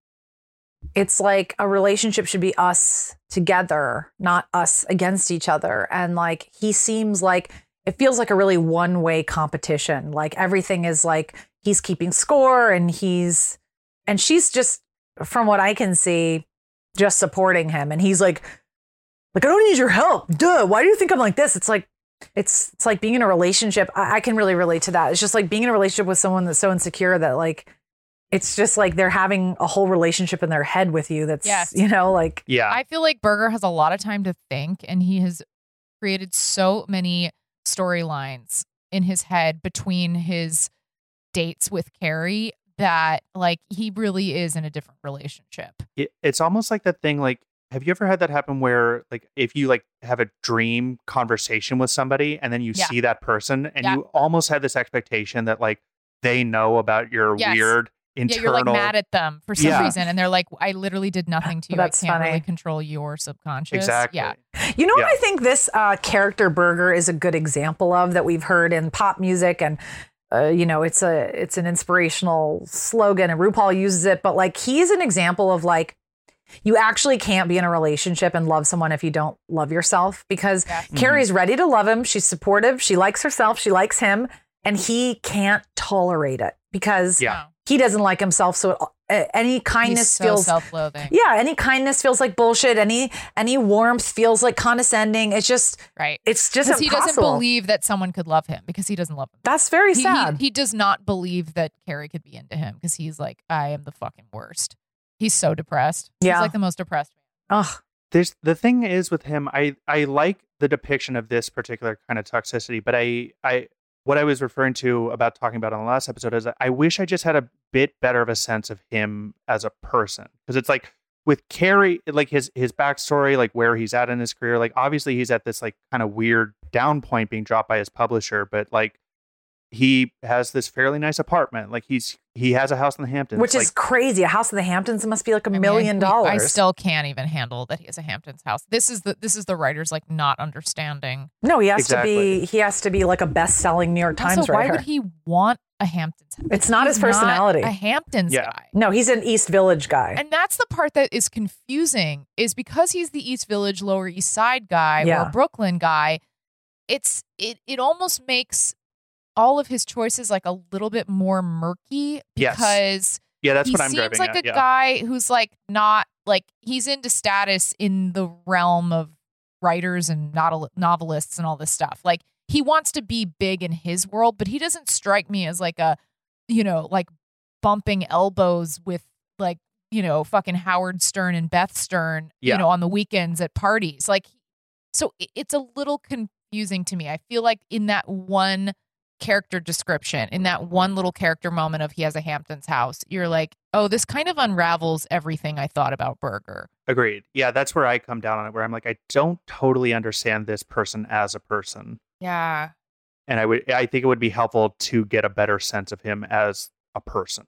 S4: it's like a relationship should be us together, not us against each other. And like he seems like it feels like a really one-way competition. Like everything is like he's keeping score and she's just, from what I can see, just supporting him. And he's like I don't need your help. Duh. Why do you think I'm like this? It's like it's like being in a relationship. I can really relate to that. It's just like being in a relationship with someone that's so insecure that like it's just like they're having a whole relationship in their head with you. That's,
S2: Yes.
S4: like,
S5: yeah.
S2: I feel like Berger has a lot of time to think, and he has created so many storylines in his head between his dates with Carrie that like he really is in a different relationship.
S5: It's almost like that thing. Like, have you ever had that happen where like if you like have a dream conversation with somebody and then you
S2: Yeah.
S5: see that person and
S2: Yeah.
S5: you almost have this expectation that like they know about your
S2: Yes.
S5: weird
S2: Yeah,
S5: internal.
S2: you're like mad at them for some
S5: Yeah.
S2: reason, and they're like, "I literally did nothing to you.
S4: That's
S2: I can't
S4: funny.
S2: really control your subconscious."
S5: Exactly.
S2: Yeah.
S4: You know what
S5: Yeah.
S4: I think this character Berger is a good example of that we've heard in pop music and it's an inspirational slogan and RuPaul uses it, but like he's an example of like you actually can't be in a relationship and love someone if you don't love yourself because Carrie's ready to love him. She's supportive. She likes herself. She likes him, and he can't tolerate it because
S5: Yeah.
S4: he doesn't like himself. So any kindness
S2: He's so
S4: feels
S2: self-loathing.
S4: yeah, any kindness feels like bullshit. Any warmth feels like condescending. It's just
S2: Right.
S4: It's just
S2: Because he doesn't
S4: impossible.
S2: believe that someone could love him because he doesn't love him.
S4: That's very
S2: He-
S4: sad.
S2: He does not believe that Carrie could be into him because he's like, I am the fucking worst. He's so depressed.
S4: Yeah.
S2: He's like the most depressed man.
S4: Ugh.
S5: There's the thing is with him, I like the depiction of this particular kind of toxicity, but I what I was referring to about talking about on the last episode is that I wish I just had a bit better of a sense of him as a person. Because it's like with Carrie, like his backstory, like where he's at in his career, like obviously he's at this like kind of weird down point being dropped by his publisher, but like he has this fairly nice apartment. Like he has a house in the Hamptons.
S4: Which
S5: like,
S4: is crazy. A house in the Hamptons must be like $1
S2: I mean,
S4: million.
S2: I still can't even handle that he has a Hamptons house. This is the writers like not understanding.
S4: No, he has
S5: Exactly.
S4: to be like a best-selling New York Times
S2: Also, why
S4: writer.
S2: would he want a Hamptons house?
S4: It's not
S2: He's
S4: his personality.
S2: a Hamptons
S5: Yeah.
S2: guy.
S4: No, he's an East Village guy.
S2: And that's the part that is confusing is because he's the East Village, Lower East Side guy
S4: Yeah.
S2: or a Brooklyn guy, it almost makes all of his choices like a little bit more murky
S5: Yes.
S2: because
S5: yeah, that's
S2: he
S5: what I'm
S2: seems
S5: driving
S2: like
S5: at.
S2: a
S5: Yeah.
S2: guy who's like not like he's into status in the realm of writers and novelists and all this stuff. Like he wants to be big in his world, but he doesn't strike me as like a, like bumping elbows with like, fucking Howard Stern and Beth Stern,
S5: Yeah.
S2: on the weekends at parties. Like, so it's a little confusing to me. I feel like in that one character description, in that one little character moment of he has a Hamptons house, you're like, oh, this kind of unravels everything I thought about Burger.
S5: Agreed. Yeah, that's where I come down on it, where I'm like, I don't totally understand this person as a person.
S2: Yeah.
S5: And I think it would be helpful to get a better sense of him as a person.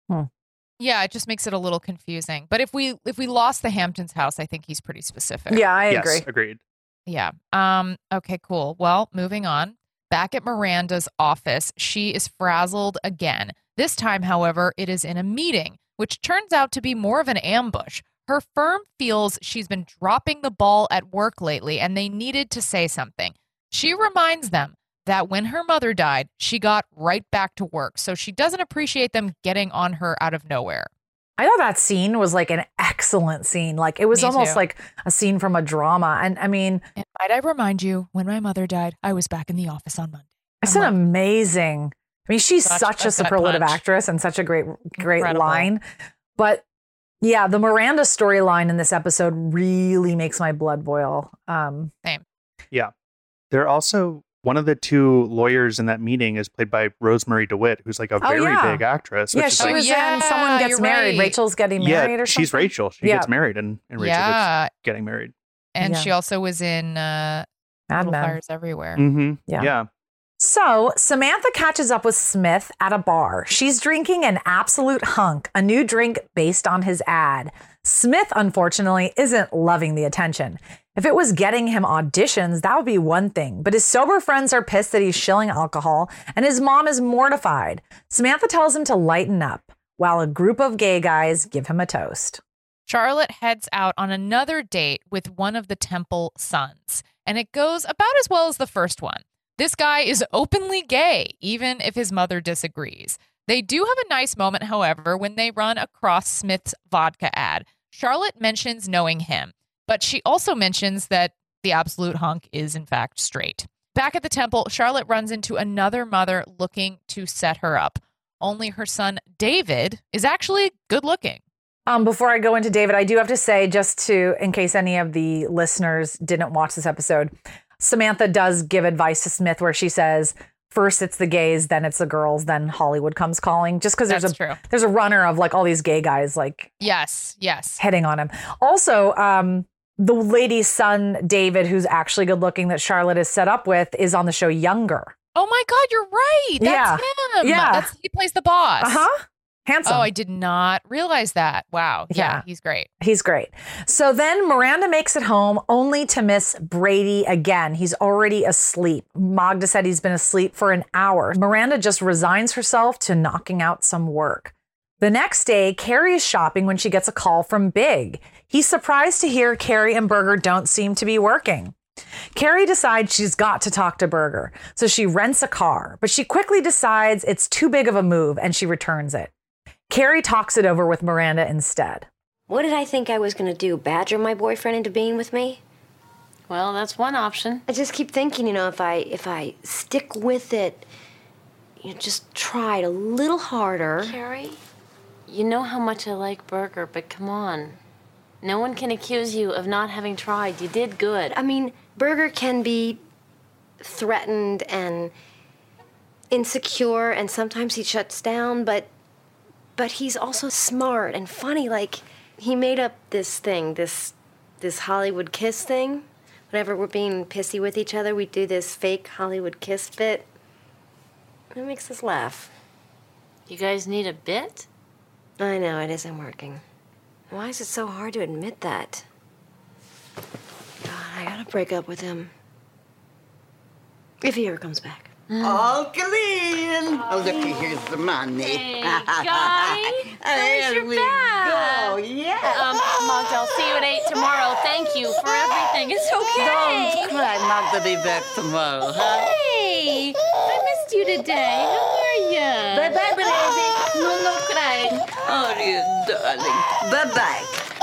S2: Yeah, it just makes it a little confusing. But if we lost the Hamptons house, I think he's pretty specific.
S4: Yeah, I
S5: Yes,
S4: agree.
S5: agreed.
S2: Yeah. Okay, cool. Well, moving on. Back at Miranda's office, she is frazzled again. This time, however, it is in a meeting, which turns out to be more of an ambush. Her firm feels she's been dropping the ball at work lately, and they needed to say something. She reminds them that when her mother died, she got right back to work, so she doesn't appreciate them getting on her out of nowhere.
S4: I thought that scene was like an excellent scene. Like it was
S2: Me
S4: almost
S2: too.
S4: like a scene from a drama. And I mean,
S2: And might I remind you, when my mother died, I was back in the office on Monday.
S4: it's
S2: I'm
S4: an
S2: like,
S4: amazing. I mean, she's
S2: Such
S4: such
S2: a
S4: a superlative
S2: gut punch.
S4: actress and such a great
S2: Incredible.
S4: line. But yeah, the Miranda storyline in this episode really makes my blood boil.
S5: Yeah. They're also, one of the two lawyers in that meeting is played by Rosemary DeWitt, who's like a very
S4: yeah.
S5: big actress.
S4: Yeah,
S5: which is
S4: she
S5: like,
S4: was
S2: yeah,
S4: in Someone Gets
S2: you're
S4: Married.
S2: right.
S4: Rachel's Getting Married or something.
S5: she's Rachel. She
S4: Yeah.
S5: gets married and Rachel
S2: Yeah.
S5: gets getting married.
S2: And
S4: Yeah.
S2: she also was in
S4: Mad
S2: Little
S4: Men.
S2: Fires Everywhere.
S5: Mm-hmm.
S4: Yeah.
S5: Yeah.
S4: So Samantha catches up with Smith at a bar. She's drinking an Absolute Hunk, a new drink based on his ad. Smith, unfortunately, isn't loving the attention. If it was getting him auditions, that would be one thing. But his sober friends are pissed that he's shilling alcohol, and his mom is mortified. Samantha tells him to lighten up, while a group of gay guys give him a toast.
S2: Charlotte heads out on another date with one of the Temple sons, and it goes about as well as the first one. This guy is openly gay, even if his mother disagrees. They do have a nice moment, however, when they run across Smith's vodka ad. Charlotte mentions knowing him, but she also mentions that the Absolute Hunk is, in fact, straight. Back at the Temple, Charlotte runs into another mother looking to set her up. Only her son, David, is actually good looking.
S4: Before I go into David, I do have to say, just to, in case any of the listeners didn't watch this episode, Samantha does give advice to Smith where she says, first it's the gays, then it's the girls, then Hollywood comes calling. Just because
S2: That's true.
S4: there's a runner of like all these gay guys like
S2: Yes.
S4: hitting on him. Also, the lady's son, David, who's actually good looking that Charlotte is set up with, is on the show Younger.
S2: Oh my God, you're right. That's him.
S4: Yeah.
S2: He plays the boss.
S4: Handsome.
S2: Oh, I did not realize that. Wow. Yeah, he's great.
S4: He's great. So then Miranda makes it home only to miss Brady again. He's already asleep. Magda said he's been asleep for an hour. Miranda just resigns herself to knocking out some work. The next day, Carrie is shopping when she gets a call from Big. He's surprised to hear Carrie and Berger don't seem to be working. Carrie decides she's got to talk to Berger, so she rents a car, but she quickly decides it's too big of a move and she returns it. Carrie talks it over with Miranda instead.
S7: What did I think I was going to do? Badger my boyfriend into being with me?
S10: Well, that's one option.
S7: I just keep thinking, if I stick with it, just tried a little harder.
S10: Carrie, you know how much I like Berger, but come on. No one can accuse you of not having tried. You did good.
S7: I mean, Berger can be threatened and insecure, and sometimes he shuts down, but he's also smart and funny. Like, he made up this thing, this Hollywood kiss thing. Whenever we're being pissy with each other, we do this fake Hollywood kiss bit. It makes us laugh.
S10: You guys need a bit?
S7: I know, it isn't working. Why is it so hard to admit that? God, I gotta break up with him. If he ever comes back.
S11: All clean. Oh, looky, here's the money.
S10: Hey, Guy.
S11: There
S10: You're
S11: we
S10: back.
S11: go. Yeah.
S10: Magda, I'll see you at 8 tomorrow. Thank you for everything. It's okay.
S11: Don't cry, Magda. Be back tomorrow, huh?
S10: Hey, I missed you today. How are you?
S11: Bye-bye, baby. No crying. Oh, you darling. Bye-bye.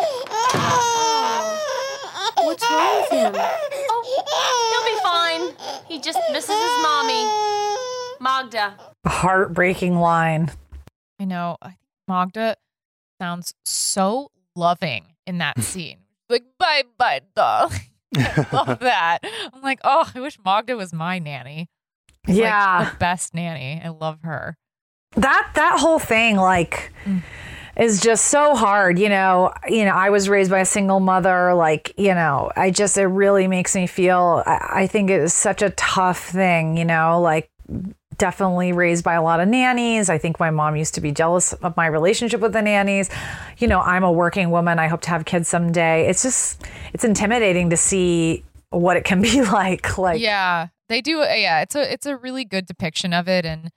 S7: What's wrong with him?
S10: He'll be fine. He just misses his mommy. Magda.
S4: Heartbreaking line.
S2: I know. I think Magda sounds so loving in that scene. Like, bye, doll. I love that. I'm like, oh, I wish Magda was my nanny.
S4: Yeah.
S2: Like, the best nanny. I love her.
S4: That whole thing, like, is just so hard. You know, I was raised by a single mother. Like, it really makes me feel, I think it is such a tough thing, like, definitely raised by a lot of nannies. I think my mom used to be jealous of my relationship with the nannies. I'm a working woman. I hope to have kids someday. It's intimidating to see what it can be like.
S2: Yeah, they do. Yeah, it's a really good depiction of it. And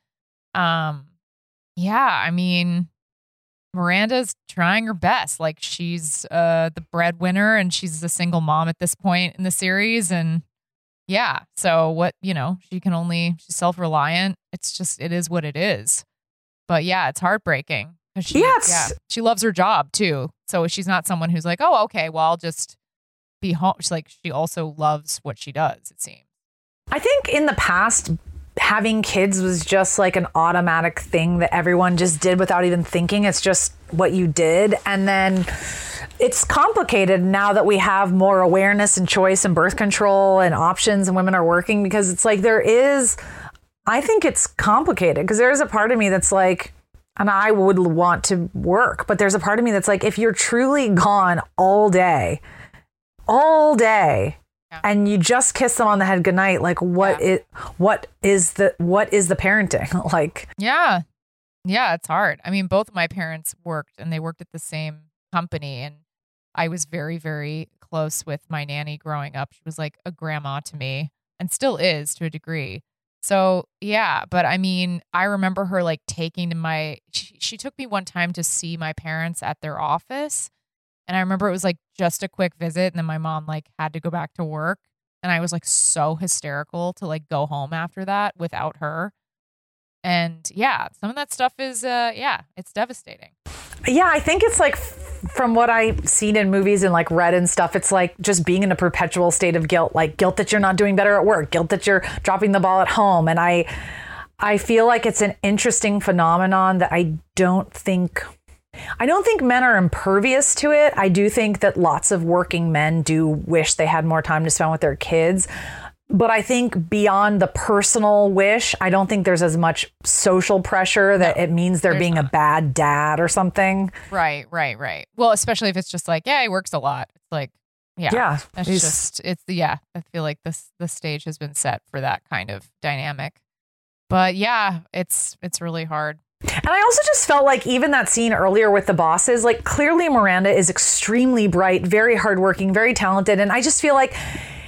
S2: yeah, I mean, Miranda's trying her best. Like, she's the breadwinner and she's a single mom at this point in the series. And yeah, so what, she's self-reliant. It is what it is. But yeah, it's heartbreaking. She loves her job too. So she's not someone who's like, oh, okay, well, I'll just be home. She's like, she also loves what she does, it seems.
S4: I think in the past, having kids was just like an automatic thing that everyone just did without even thinking. It's just what you did. And then it's complicated now that we have more awareness and choice and birth control and options and women are working, because it's like I think it's complicated because there's a part of me that's like, and I would want to work, but there's a part of me that's like, if you're truly gone all day, and you just kiss them on the head goodnight, like what is the parenting like?
S2: Yeah, it's hard. I mean, both of my parents worked, and they worked at the same company, and I was very, very close with my nanny growing up. She was like a grandma to me, and still is to a degree. So yeah, but I mean, I remember her like she took me one time to see my parents at their office. And I remember it was like just a quick visit, and then my mom like had to go back to work. And I was like so hysterical to like go home after that without her. And yeah, some of that stuff is, it's devastating.
S4: Yeah, I think it's like from what I've seen in movies and like read and stuff, it's like just being in a perpetual state of guilt, like guilt that you're not doing better at work, guilt that you're dropping the ball at home. And I feel like it's an interesting phenomenon that I don't think men are impervious to it. I do think that lots of working men do wish they had more time to spend with their kids. But I think beyond the personal wish, I don't think there's as much social pressure that it means they're being a bad dad or something.
S2: Right. Well, especially if it's just like, yeah, he works a lot. It's like, yeah. I feel like the stage has been set for that kind of dynamic. But yeah, it's really hard.
S4: And I also just felt like even that scene earlier with the bosses, like clearly Miranda is extremely bright, very hardworking, very talented. And I just feel like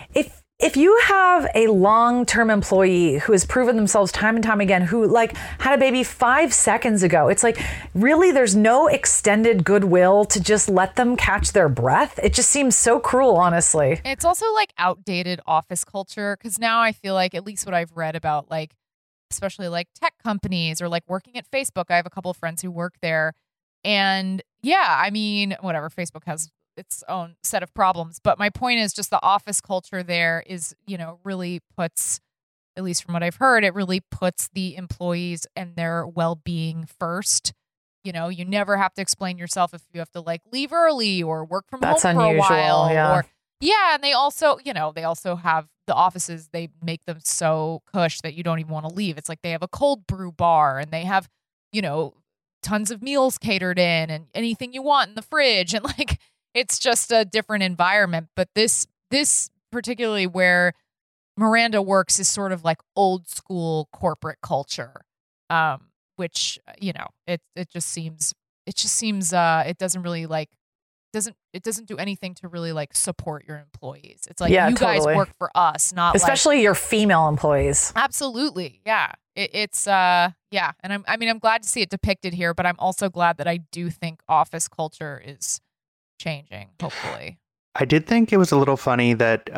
S4: if you have a long-term employee who has proven themselves time and time again, who like had a baby 5 seconds ago, it's like really there's no extended goodwill to just let them catch their breath. It just seems so cruel, honestly.
S2: It's also like outdated office culture, because now I feel like, at least what I've read about like especially like tech companies or like working at Facebook. I have a couple of friends who work there. And yeah, I mean, whatever, Facebook has its own set of problems. But my point is just the office culture there is, really puts, at least from what I've heard, it really puts the employees and their well-being first. You never have to explain yourself if you have to like leave early or work from home for a while.
S4: Yeah.
S2: And they also, they also have the offices, they make them so cush that you don't even want to leave. It's like they have a cold brew bar and they have, tons of meals catered in and anything you want in the fridge. And like, it's just a different environment. But this particularly where Miranda works is sort of like old school corporate culture, which, it just seems it doesn't really like, it doesn't do anything to really like support your employees. It's like, you guys work for us, not
S4: especially your female employees.
S2: Absolutely. Yeah. It's and I'm glad to see it depicted here, but I'm also glad that I do think office culture is changing, hopefully.
S5: I did think it was a little funny that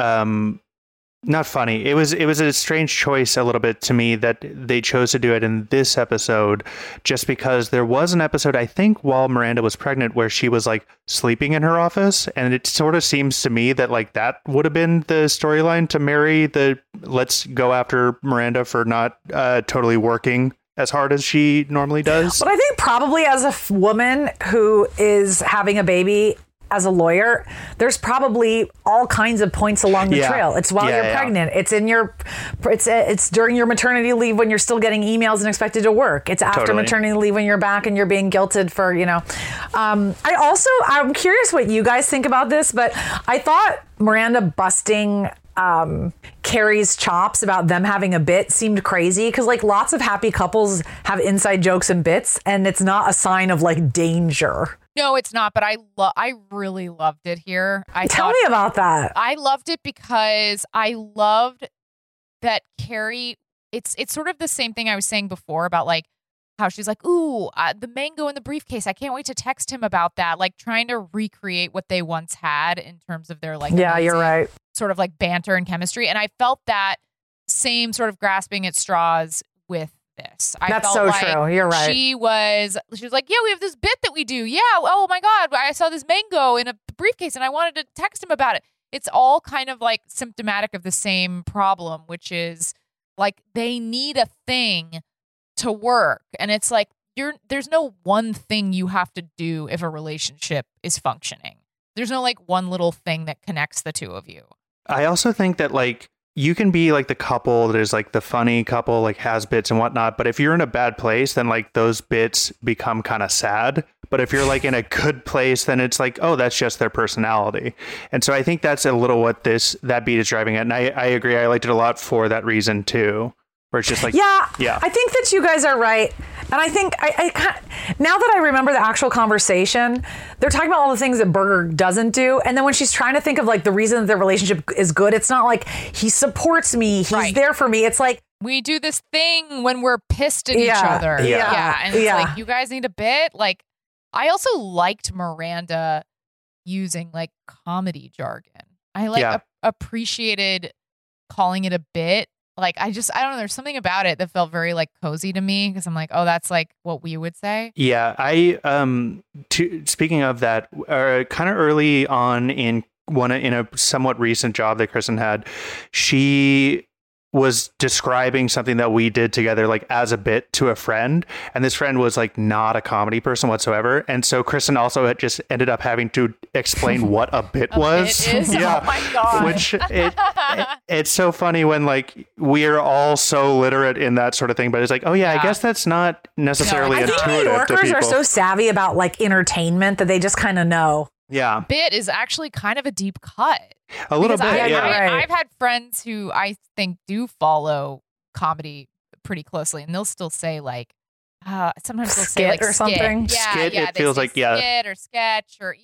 S5: not funny. It was a strange choice a little bit to me that they chose to do it in this episode, just because there was an episode, I think, while Miranda was pregnant where she was like sleeping in her office. And it sort of seems to me that like that would have been the storyline to marry let's go after Miranda for not totally working as hard as she normally does.
S4: But I think probably as a woman who is having a baby, as a lawyer, there's probably all kinds of points along the trail. It's while you're pregnant. It's in your, it's during your maternity leave when you're still getting emails and expected to work. It's after maternity leave when you're back and you're being guilted for, I'm curious what you guys think about this, but I thought Miranda busting Carrie's chops about them having a bit seemed crazy because like lots of happy couples have inside jokes and bits, and it's not a sign of like danger.
S2: No, it's not, but I really loved it here.
S4: Tell me about that.
S2: I loved it because I loved that Carrie, it's sort of the same thing I was saying before about like how she's like, ooh, the mango in the briefcase. I can't wait to text him about that. Like trying to recreate what they once had in terms of their like,
S4: yeah, you're right.
S2: Sort of like banter and chemistry. And I felt that same sort of grasping at straws with this.
S4: That's so true. You're right.
S2: She was like, yeah, we have this bit that we do. Yeah. Oh my God. I saw this mango in a briefcase and I wanted to text him about it. It's all kind of like symptomatic of the same problem, which is like they need a thing to work. And it's like, there's no one thing you have to do if a relationship is functioning. There's no like one little thing that connects the two of you.
S5: I also think that like you can be like the couple that is like the funny couple, like has bits and whatnot. But if you're in a bad place, then like those bits become kind of sad. But if you're like in a good place, then it's like, oh, that's just their personality. And so I think that's a little what that beat is driving at. And I agree. I liked it a lot for that reason too. Where it's just like,
S4: yeah, I think that you guys are right. And I think now that I remember the actual conversation, they're talking about all the things that Berger doesn't do. And then when she's trying to think of like the reason that their relationship is good, it's not like he supports me. He's there for me. It's like,
S2: we do this thing when we're pissed at each other. Yeah. And it's like, you guys need a bit. Like, I also liked Miranda using like comedy jargon. I appreciated calling it a bit. Like, I don't know. There's something about it that felt very like cozy to me because I'm like, oh, that's like what we would say.
S5: Yeah. Speaking of that, kind of early on in a somewhat recent job that Kristen had, she was describing something that we did together, like as a bit to a friend. And this friend was like not a comedy person whatsoever. And so Kristen also had just ended up having to explain what a bit was.
S2: Bit is? Yeah. Oh my God.
S5: Which it's so funny when like we're all so literate in that sort of thing, but it's like, oh yeah, I guess that's not necessarily intuitive to people.
S4: I think New Yorkers are so savvy about like entertainment that they just kind of know.
S5: Yeah.
S2: Bit is actually kind of a deep cut.
S5: A little bit,
S2: I've had friends who I think do follow comedy pretty closely, and they'll still say like, sometimes they'll say like
S4: or something.
S2: Yeah,
S5: skit,
S2: yeah.
S5: It feels like
S2: skit or sketch or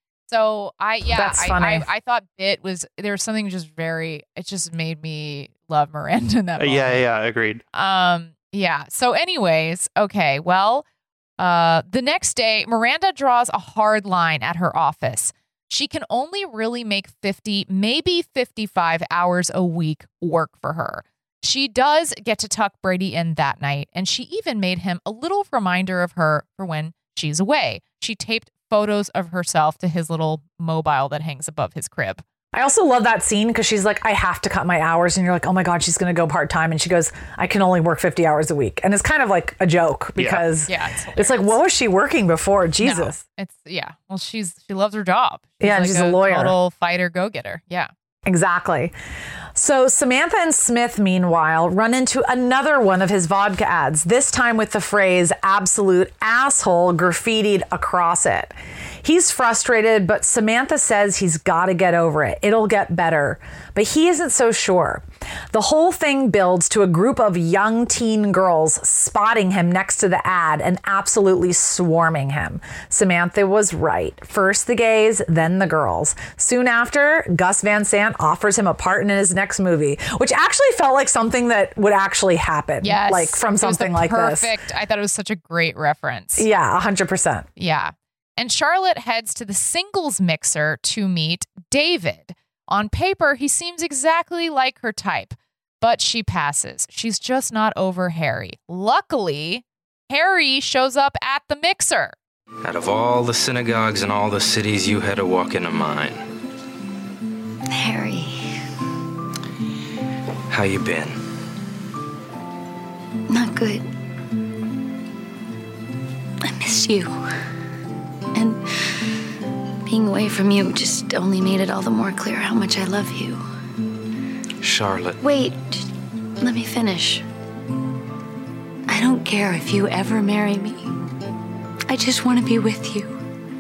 S2: So
S4: That's funny.
S2: I thought bit was there was something just very. It just made me love Miranda in that moment.
S5: Yeah, agreed.
S2: Yeah. So, anyways, okay. Well, the next day, Miranda draws a hard line at her office. She can only really make 50, maybe 55 hours a week work for her. She does get to tuck Brady in that night, and she even made him a little reminder of her for when she's away. She taped photos of herself to his little mobile that hangs above his crib.
S4: I also love that scene because she's like, I have to cut my hours. And you're like, oh my God, she's going to go part-time. And she goes, I can only work 50 hours a week. And it's kind of like a joke because it's like, what was she working before? Jesus.
S2: No, well, she loves her job.
S4: She's a lawyer.
S2: Total fighter, go-getter. Yeah.
S4: Exactly. So Samantha and Smith, meanwhile, run into another one of his vodka ads, this time with the phrase absolute asshole graffitied across it. He's frustrated, but Samantha says he's got to get over it. It'll get better. But he isn't so sure. The whole thing builds to a group of young teen girls spotting him next to the ad and absolutely swarming him. Samantha was right. First the gays, then the girls. Soon after, Gus Van Sant offers him a part in his next movie, which actually felt like something that would actually happen.
S2: Yes.
S4: Like from something like this.
S2: Perfect. I thought it was such a great reference.
S4: Yeah, 100%.
S2: Yeah. And Charlotte heads to the singles mixer to meet David. On paper, he seems exactly like her type, but she passes. She's just not over Harry. Luckily, Harry shows up at the mixer.
S12: Out of all the synagogues in all the cities, you had to walk into mine.
S7: Harry.
S12: How you been?
S7: Not good. I miss you. And
S8: Being away from you just only made it all the more clear how much I love you.
S12: Charlotte.
S8: Wait, just let me finish. I don't care if you ever marry me. I just want to be with you.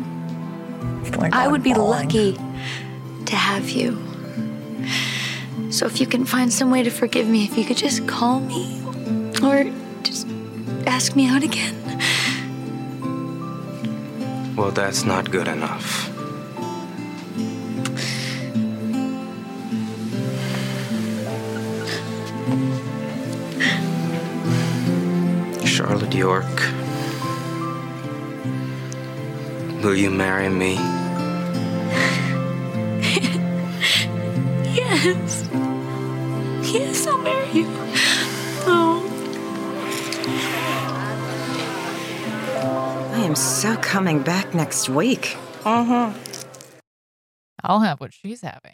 S8: I would be lucky to have you. So if you can find some way to forgive me, if you could just call me or just ask me out again.
S12: Well, that's not good enough. Charlotte York, will you marry me?
S8: Yes. Yes, I'll marry you. Oh.
S13: I am so coming back next week.
S2: I'll have what she's having.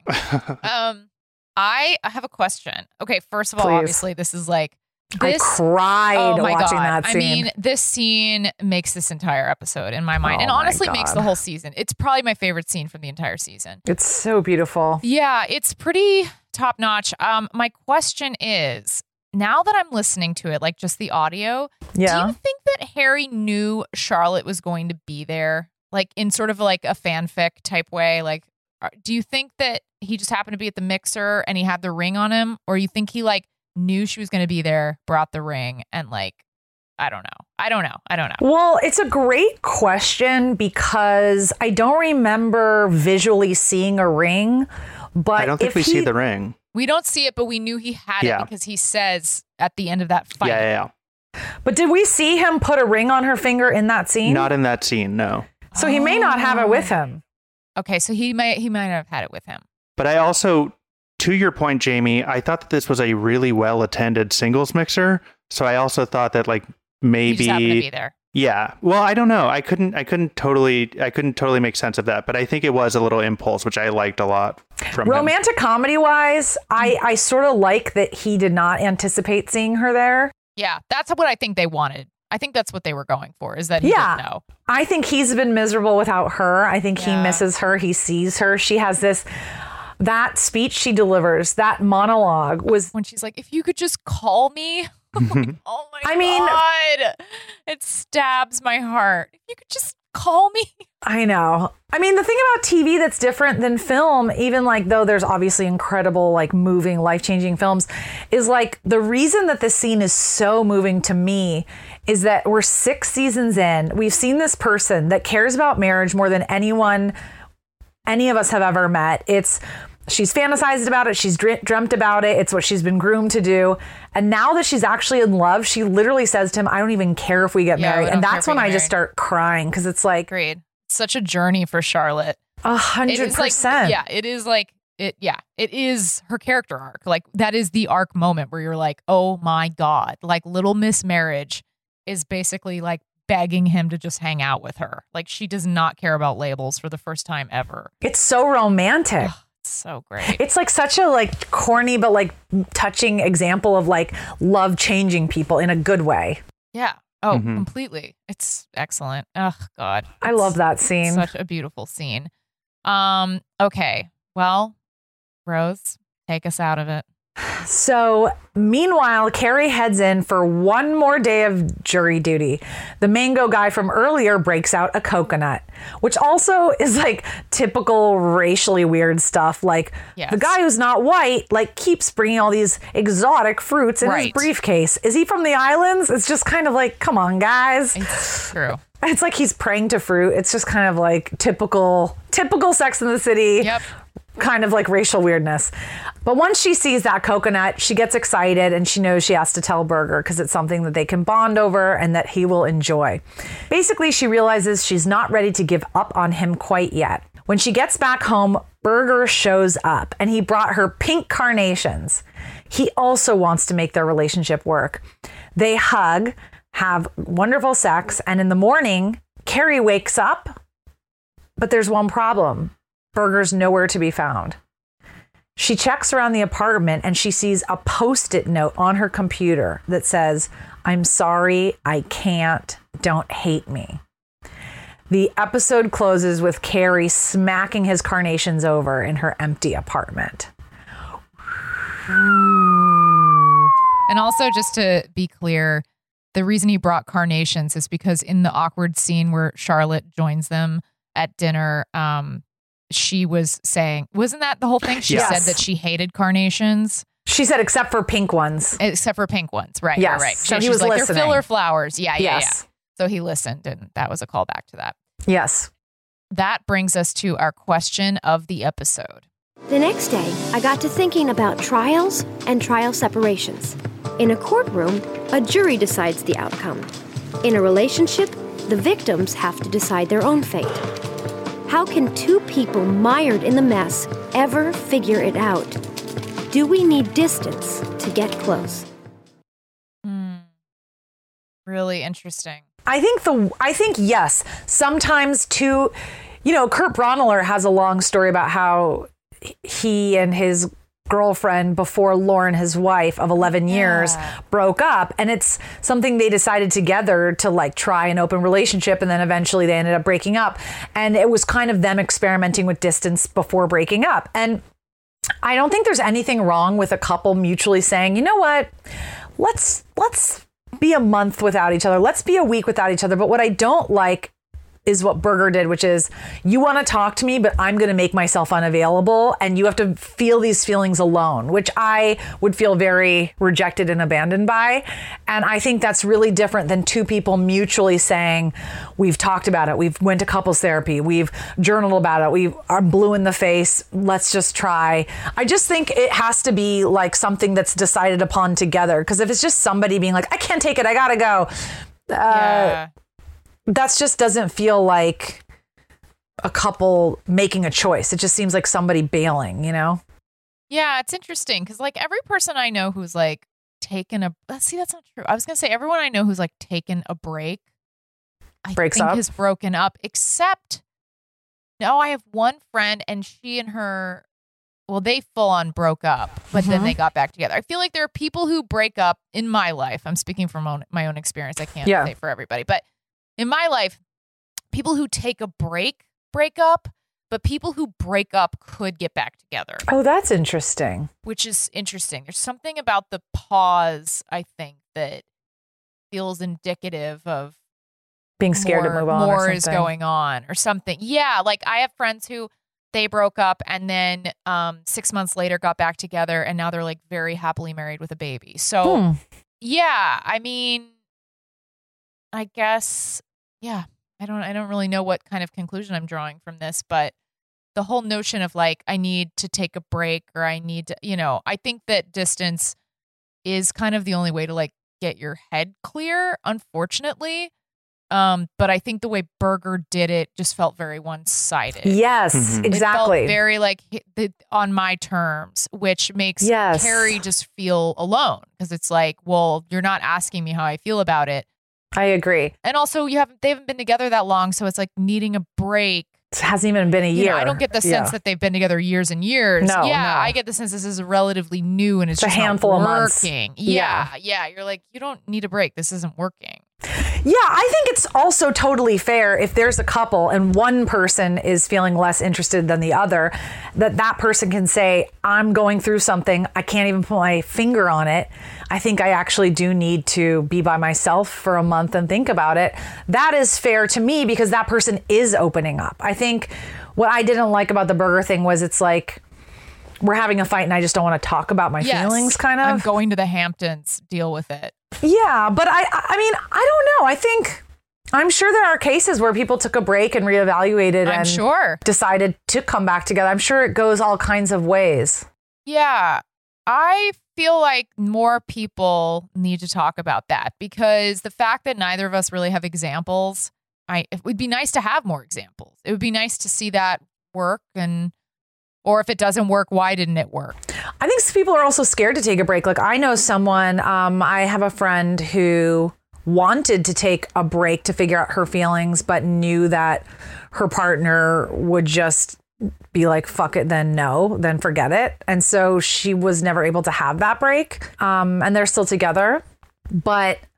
S2: I have a question. Okay, first of all,
S4: Please.
S2: obviously, this is like
S4: I cried watching that scene.
S2: I mean, this scene makes this entire episode in my mind, and
S4: Oh my
S2: honestly makes the
S4: God.
S2: whole season. It's probably my favorite scene from the entire season.
S4: It's so beautiful.
S2: Yeah, it's pretty top notch. My question is, now that I'm listening to it, like just the audio,
S4: Yeah.
S2: do you think that Harry knew Charlotte was going to be there, like in sort of like a fanfic type way? Like, do you think that he just happened to be at the mixer and he had the ring on him, or you think he like knew she was going to be there, brought the ring, and like, I don't know.
S4: Well, it's a great question because I don't remember visually seeing a ring, but
S5: I don't think
S4: if
S5: we see
S4: he-
S5: the ring.
S2: We don't see it, but we knew he had
S5: Yeah.
S2: it because he says at the end of that fight.
S5: Yeah.
S4: But did we see him put a ring on her finger in that scene?
S5: Not in that scene, no.
S4: So he may not have it with him.
S2: Okay, so he might not have had it with him.
S5: But I also, to your point, Jamie, I thought that this was a really well attended singles mixer. So I also thought that like maybe
S2: He just happened to be there.
S5: Yeah. Well, I don't know. I couldn't totally make sense of that, but I think it was a little impulse, which I liked a lot from him.
S4: Romantic comedy wise, I sort of like that he did not anticipate seeing her there.
S2: Yeah, that's what I think they wanted. I think that's what they were going for, is that he didn't know.
S4: I think he's been miserable without her. I think he misses her. He sees her. She has that speech she delivers, that monologue was
S2: when she's like, if you could just call me. Oh my
S4: I mean,
S2: God. It stabs my heart. If you could just call me.
S4: I know. I mean, the thing about TV that's different than film, even like though there's obviously incredible, like moving, life-changing films, is like the reason that this scene is so moving to me is that we're 6 seasons in. We've seen this person that cares about marriage more than anyone, any of us have ever met. She's fantasized about it. She's dreamt about it. It's what she's been groomed to do. And now that she's actually in love, she literally says to him, I don't even care if we get married. And that's when I just start crying because it's like.
S2: Agreed. Such a journey for Charlotte.
S4: 100%.
S2: Yeah, it is like, it is her character arc. Like that is the arc moment where you're like, oh my God, like Little Miss Marriage is basically like begging him to just hang out with her. Like she does not care about labels for the first time ever.
S4: It's so romantic.
S2: So great.
S4: It's like such a like corny but like touching example of like love changing people in a good way.
S2: Yeah. Oh, completely. It's excellent. Oh God.
S4: I love that scene.
S2: Such a beautiful scene. Okay. Well, Rose, take us out of it.
S4: So meanwhile, Carrie heads in for one more day of jury duty. The mango guy from earlier breaks out a coconut, which also is like typical racially weird stuff. Like the guy who's not white, like keeps bringing all these exotic fruits in his briefcase. Is he from the islands? It's just kind of like, come on, guys.
S2: It's true.
S4: It's like he's praying to fruit. It's just kind of like typical Sex in the City.
S2: Yep.
S4: Kind of like racial weirdness. But once she sees that coconut, she gets excited and she knows she has to tell Berger because it's something that they can bond over and that he will enjoy. Basically, she realizes she's not ready to give up on him quite yet. When she gets back home, Berger shows up and he brought her pink carnations. He also wants to make their relationship work. They hug, have wonderful sex, and in the morning, Carrie wakes up, but there's one problem. Berger's nowhere to be found. She checks around the apartment and she sees a Post-it note on her computer that says, I'm sorry, I can't, don't hate me. The episode closes with Carrie smacking his carnations over in her empty apartment.
S2: And also, just to be clear, the reason he brought carnations is because in the awkward scene where Charlotte joins them at dinner, she was saying, wasn't that the whole thing? She said that she hated carnations.
S4: She said, except for pink ones.
S2: Except for pink ones. Right.
S4: Yes.
S2: Right.
S4: So he
S2: she's
S4: was
S2: like,
S4: listening.
S2: they're filler flowers. Yeah.
S4: Yes.
S2: So he listened, and that was a callback to that.
S4: Yes.
S2: That brings us to our question of the episode.
S7: The next day, I got to thinking about trials and trial separations. In a courtroom, a jury decides the outcome. In a relationship, the victims have to decide their own fate. How can two people mired in the mess ever figure it out? Do we need distance to get close?
S2: Really interesting.
S4: I think yes. Sometimes too, Kurt Braunohler has a long story about how he and his girlfriend before Lauren, his wife of 11 years, broke up. And it's something they decided together to like try an open relationship. And then eventually they ended up breaking up. And it was kind of them experimenting with distance before breaking up. And I don't think there's anything wrong with a couple mutually saying, you know what, let's be a month without each other. Let's be a week without each other. But what I don't like is what Berger did, which is you want to talk to me, but I'm going to make myself unavailable. And you have to feel these feelings alone, which I would feel very rejected and abandoned by. And I think that's really different than two people mutually saying, we've talked about it. We've went to couples therapy. We've journaled about it. We are blue in the face. Let's just try. I just think it has to be like something that's decided upon together. Because if it's just somebody being like, I can't take it, I got to go. That just doesn't feel like a couple making a choice. It just seems like somebody bailing,
S2: Yeah, it's interesting because like every person I know who's like taken that's not true. I was going to say everyone I know who's like taken a break,
S4: breaks up,
S2: has broken up, except I have one friend and she and her, they full on broke up, but then they got back together. I feel like there are people who break up in my life. I'm speaking from my own experience. I can't say for everybody, but in my life, people who take a break up, but people who break up could get back together.
S4: Oh, that's interesting.
S2: Which is interesting. There's something about the pause, I think, that feels indicative of
S4: being scared to move on.
S2: More is going on or something. Yeah, like I have friends who they broke up and then 6 months later got back together and now they're like very happily married with a baby. So yeah, I mean, I guess, I don't really know what kind of conclusion I'm drawing from this, but the whole notion of like, I need to take a break or I need to, I think that distance is kind of the only way to like get your head clear, unfortunately. But I think the way Berger did it just felt very one-sided.
S4: Yes, exactly.
S2: It felt very like on my terms, which makes Carrie just feel alone because it's like, well, you're not asking me how I feel about it.
S4: I agree.
S2: And also they haven't been together that long. So it's like needing a break.
S4: It hasn't even been a year.
S2: I don't get the sense that they've been together years and years.
S4: No,
S2: I get the sense this is relatively new and it's just
S4: a handful
S2: not
S4: of months.
S2: Working. Yeah. You're like, you don't need a break. This isn't working.
S4: Yeah, I think it's also totally fair if there's a couple and one person is feeling less interested than the other, that person can say, I'm going through something. I can't even put my finger on it. I think I actually do need to be by myself for a month and think about it. That is fair to me because that person is opening up. I think what I didn't like about the Berger thing was it's like, we're having a fight and I just don't want to talk about my feelings, kind of.
S2: I'm going to the Hamptons, deal with it.
S4: Yeah, but I mean, I don't know. I'm sure there are cases where people took a break and reevaluated and decided to come back together. I'm sure it goes all kinds of ways.
S2: Yeah, I feel like more people need to talk about that because the fact that neither of us really have examples, it would be nice to have more examples. It would be nice to see that work or if it doesn't work, why didn't it work?
S4: I think people are also scared to take a break. Like I know someone, I have a friend who wanted to take a break to figure out her feelings, but knew that her partner would just be like, fuck it, then forget it. And so she was never able to have that break. And they're still together. But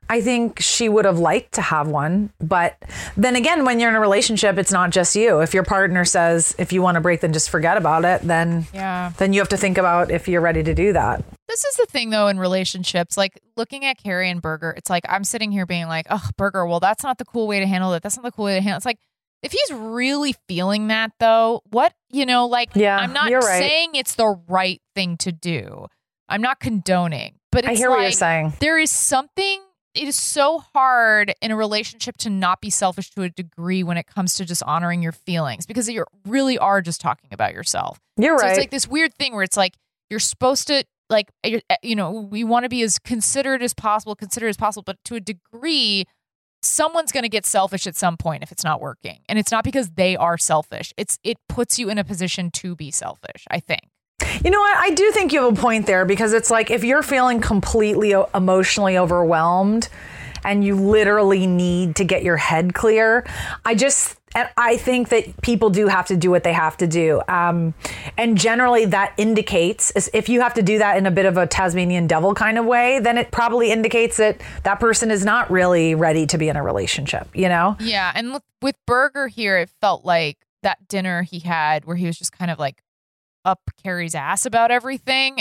S4: I think she would have liked to have one. But then again, when you're in a relationship, it's not just you. If your partner says, if you want to break, then just forget about it, then you have to think about if you're ready to do that.
S2: This is the thing, though, in relationships, like looking at Carrie and Berger, it's like I'm sitting here being like, oh, Berger, well, that's not the cool way to handle it. That's not the cool way to handle it. It's like, if he's really feeling that, though, I'm not saying it's the right thing to do. I'm not condoning, but it's
S4: I hear what you're saying.
S2: There is something. It is so hard in a relationship to not be selfish to a degree when it comes to just honoring your feelings, because you really are just talking about yourself.
S4: You're right.
S2: It's like this weird thing where it's like you're supposed to, like, we want to be as considerate as possible, but to a degree, someone's going to get selfish at some point if it's not working. And it's not because they are selfish. It puts you in a position to be selfish, I think.
S4: You know what? I do think you have a point there, because it's like if you're feeling completely emotionally overwhelmed and you literally need to get your head clear, I think that people do have to do what they have to do. And generally that indicates, if you have to do that in a bit of a Tasmanian devil kind of way, then it probably indicates that that person is not really ready to be in a relationship, you know?
S2: Yeah. And with Berger here, it felt like that dinner he had where he was just kind of like up Carrie's ass about everything.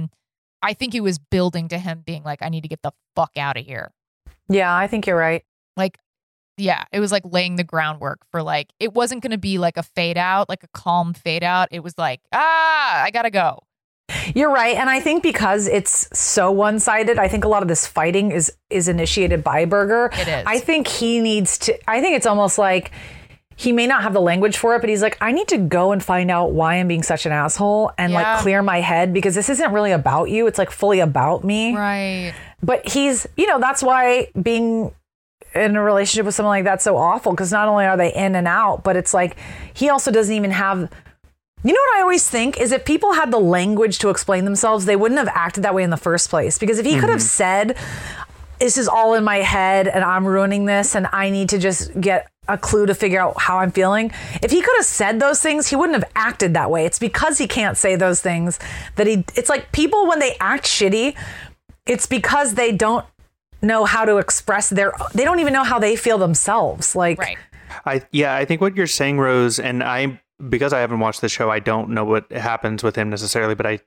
S2: I think he was building to him being like, I need to get the fuck out of here.
S4: Yeah, I think you're right.
S2: Like, yeah, it was like laying the groundwork for like, it wasn't going to be like a fade out, like a calm fade out. It was like, I gotta go.
S4: You're right. And I think because it's so one-sided, I think a lot of this fighting is initiated by Berger.
S2: It is.
S4: I think it's almost like he may not have the language for it, but he's like, I need to go and find out why I'm being such an asshole and like clear my head, because this isn't really about you. It's like fully about me.
S2: Right.
S4: But he's, that's why being in a relationship with someone like that's so awful, because not only are they in and out, but it's like he also doesn't even have. You know what I always think is if people had the language to explain themselves, they wouldn't have acted that way in the first place. Because if he could have said, this is all in my head and I'm ruining this and I need to just get a clue to figure out how I'm feeling. If he could have said those things, he wouldn't have acted that way. It's because he can't say those things that it's like people, when they act shitty, it's because they don't know how to express they don't even know how they feel themselves. Like,
S2: right.
S5: I think what you're saying, Rose, and because I haven't watched the show, I don't know what happens with him necessarily, but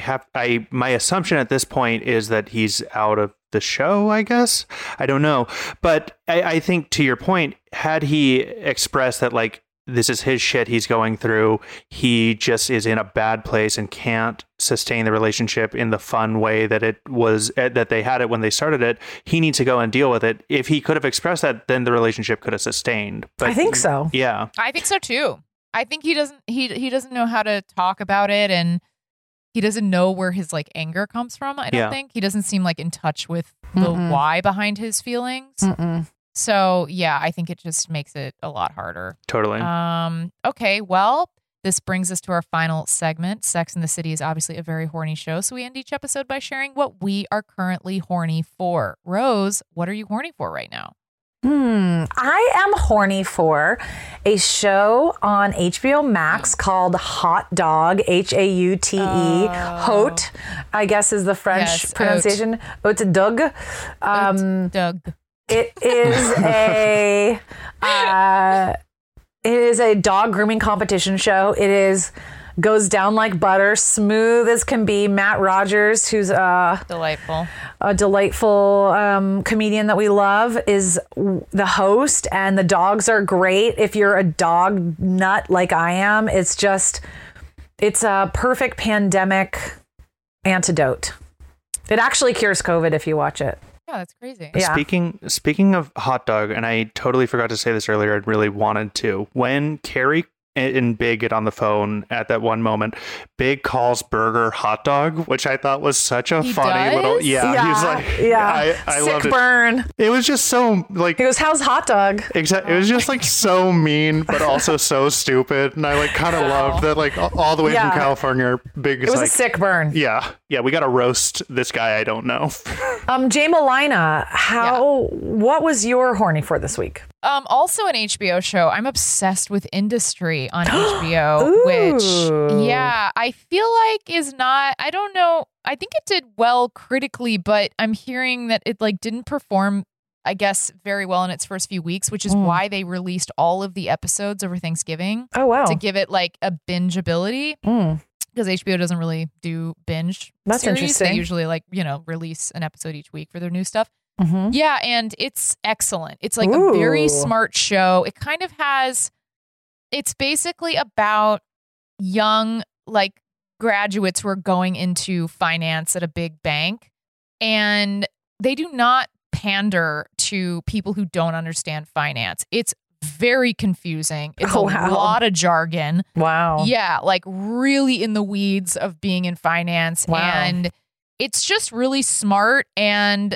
S5: my assumption at this point is that he's out of the show, I guess. I don't know. But I think to your point, had he expressed that like this is his shit he's going through, he just is in a bad place and can't sustain the relationship in the fun way that it was, that they had it when they started it, he needs to go and deal with it. If he could have expressed that, then the relationship could have sustained. But
S4: I think so.
S5: Yeah.
S2: I think so too. I think he doesn't know how to talk about it, and he doesn't know where his like anger comes from. I don't think he doesn't seem like in touch with the why behind his feelings. So yeah, I think it just makes it a lot harder.
S5: Totally.
S2: Okay, well, this brings us to our final segment. Sex and the City is obviously a very horny show, so we end each episode by sharing what we are currently horny for. Rose, what are you horny for right now?
S4: I am horny for a show on HBO Max called Hot Dog, Haute. Haute, I guess is the French pronunciation. Haute Dog. It is a dog grooming competition show. It goes down like butter, smooth as can be. Matt Rogers, who's a delightful comedian that we love, is the host, and the dogs are great. If you're a dog nut like I am, it's a perfect pandemic antidote. It actually cures COVID if you watch it.
S2: Yeah, that's crazy.
S4: Yeah.
S5: Speaking of Hot Dog, and I totally forgot to say this earlier, I really wanted to. When Carrie and Big get on the phone at that one moment, Big calls Berger Hot Dog, which I thought was such a funny little he was like, I loved it.
S4: Burn.
S5: It was just so like,
S4: he goes, how's Hot Dog?
S5: Exactly. It was just like so mean, but also so stupid, and I like kind of loved that, like all the way from California. Big.
S4: It was
S5: like,
S4: a sick burn.
S5: Yeah, we got to roast this guy. I don't know.
S4: Jay Malina, what was your horny for this week?
S2: Also an HBO show. I'm obsessed with Industry on HBO, which I feel like is not, I don't know. I think it did well critically, but I'm hearing that it like didn't perform, I guess, very well in its first few weeks, which is why they released all of the episodes over Thanksgiving.
S4: Oh, wow.
S2: To give it like a binge ability. Because HBO doesn't really do binge
S4: That's
S2: series.
S4: interesting.
S2: They usually like, release an episode each week for their new stuff. Yeah, and it's excellent. It's like a very smart show. It kind of has, it's basically about young like graduates who are going into finance at a big bank, and they do not pander to people who don't understand finance. It's very confusing. It's a lot of jargon.
S4: Wow.
S2: Yeah, like really in the weeds of being in finance.
S4: Wow.
S2: And it's just really smart, and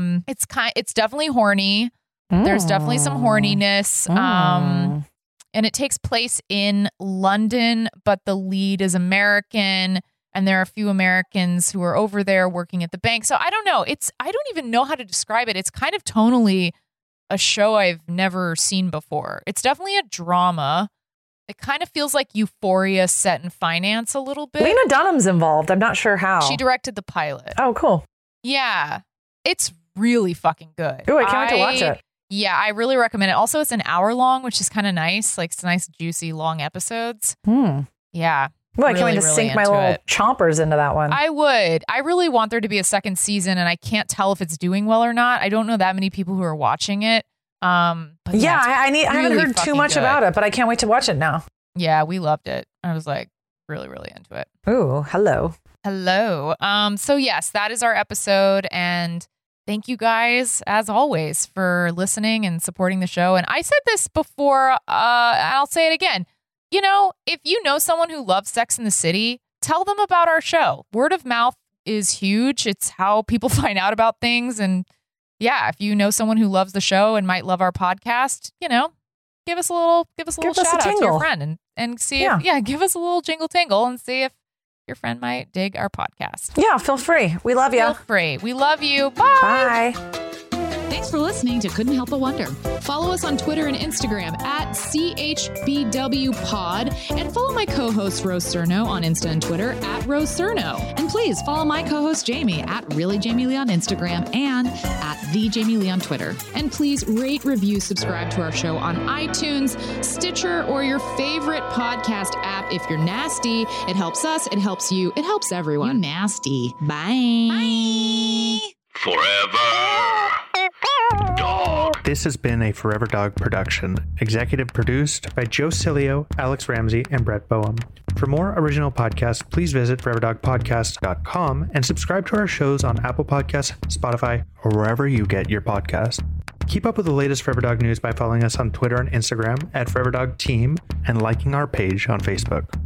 S2: it's definitely horny. There's definitely some horniness. And it takes place in London, but the lead is American, and there are a few Americans who are over there working at the bank. So I don't know. I don't even know how to describe it. It's kind of tonally a show I've never seen before. It's definitely a drama. It kind of feels like Euphoria set in finance a little bit.
S4: Lena Dunham's involved. I'm not sure how.
S2: She directed the pilot.
S4: Oh, cool.
S2: Yeah. It's really fucking good.
S4: Ooh, I can't wait to watch it.
S2: Yeah, I really recommend it. Also, it's an hour long, which is kind of nice. Like, it's nice, juicy, long episodes. Yeah.
S4: Well, I can't wait to sink my little chompers into that one.
S2: I would. I really want there to be a second season, and I can't tell if it's doing well or not. I don't know that many people who are watching it. But
S4: yeah, I haven't heard too much about it, but I can't wait to watch it now.
S2: Yeah, we loved it. I was like really, really into it.
S4: Ooh, hello.
S2: Hello. So yes, that is our episode, and thank you guys, as always, for listening and supporting the show. And I said this before, and I'll say it again. If you know someone who loves Sex and the City, tell them about our show. Word of mouth is huge. It's how people find out about things. And yeah, if you know someone who loves the show and might love our podcast, give us a little shout out to your friend and see if, give us a little jingle tingle and see if your friend might dig our podcast.
S4: Yeah, feel free. We love you.
S2: Feel free. We love you. Bye.
S4: Bye.
S14: Thanks for listening to Couldn't Help But Wonder. Follow us on Twitter and Instagram at CHBWPod, and follow my co-host Rose Cerno on Insta and Twitter at Rose Cerno. And please follow my co-host Jamie at Really Jamie Lee on Instagram and at The Jamie Lee on Twitter. And please rate, review, subscribe to our show on iTunes, Stitcher, or your favorite podcast app. If you're nasty, it helps us, it helps you, it helps everyone. You nasty. Bye. Bye.
S1: Forever Dog.
S5: This has been a Forever Dog production, executive produced by Joe Cilio, Alex Ramsey, and Brett Boehm. For more original podcasts, please visit foreverdogpodcast.com and subscribe to our shows on Apple Podcasts, Spotify, or wherever you get your podcasts. Keep up with the latest Forever Dog news by following us on Twitter and Instagram at Forever Dog Team and liking our page on Facebook.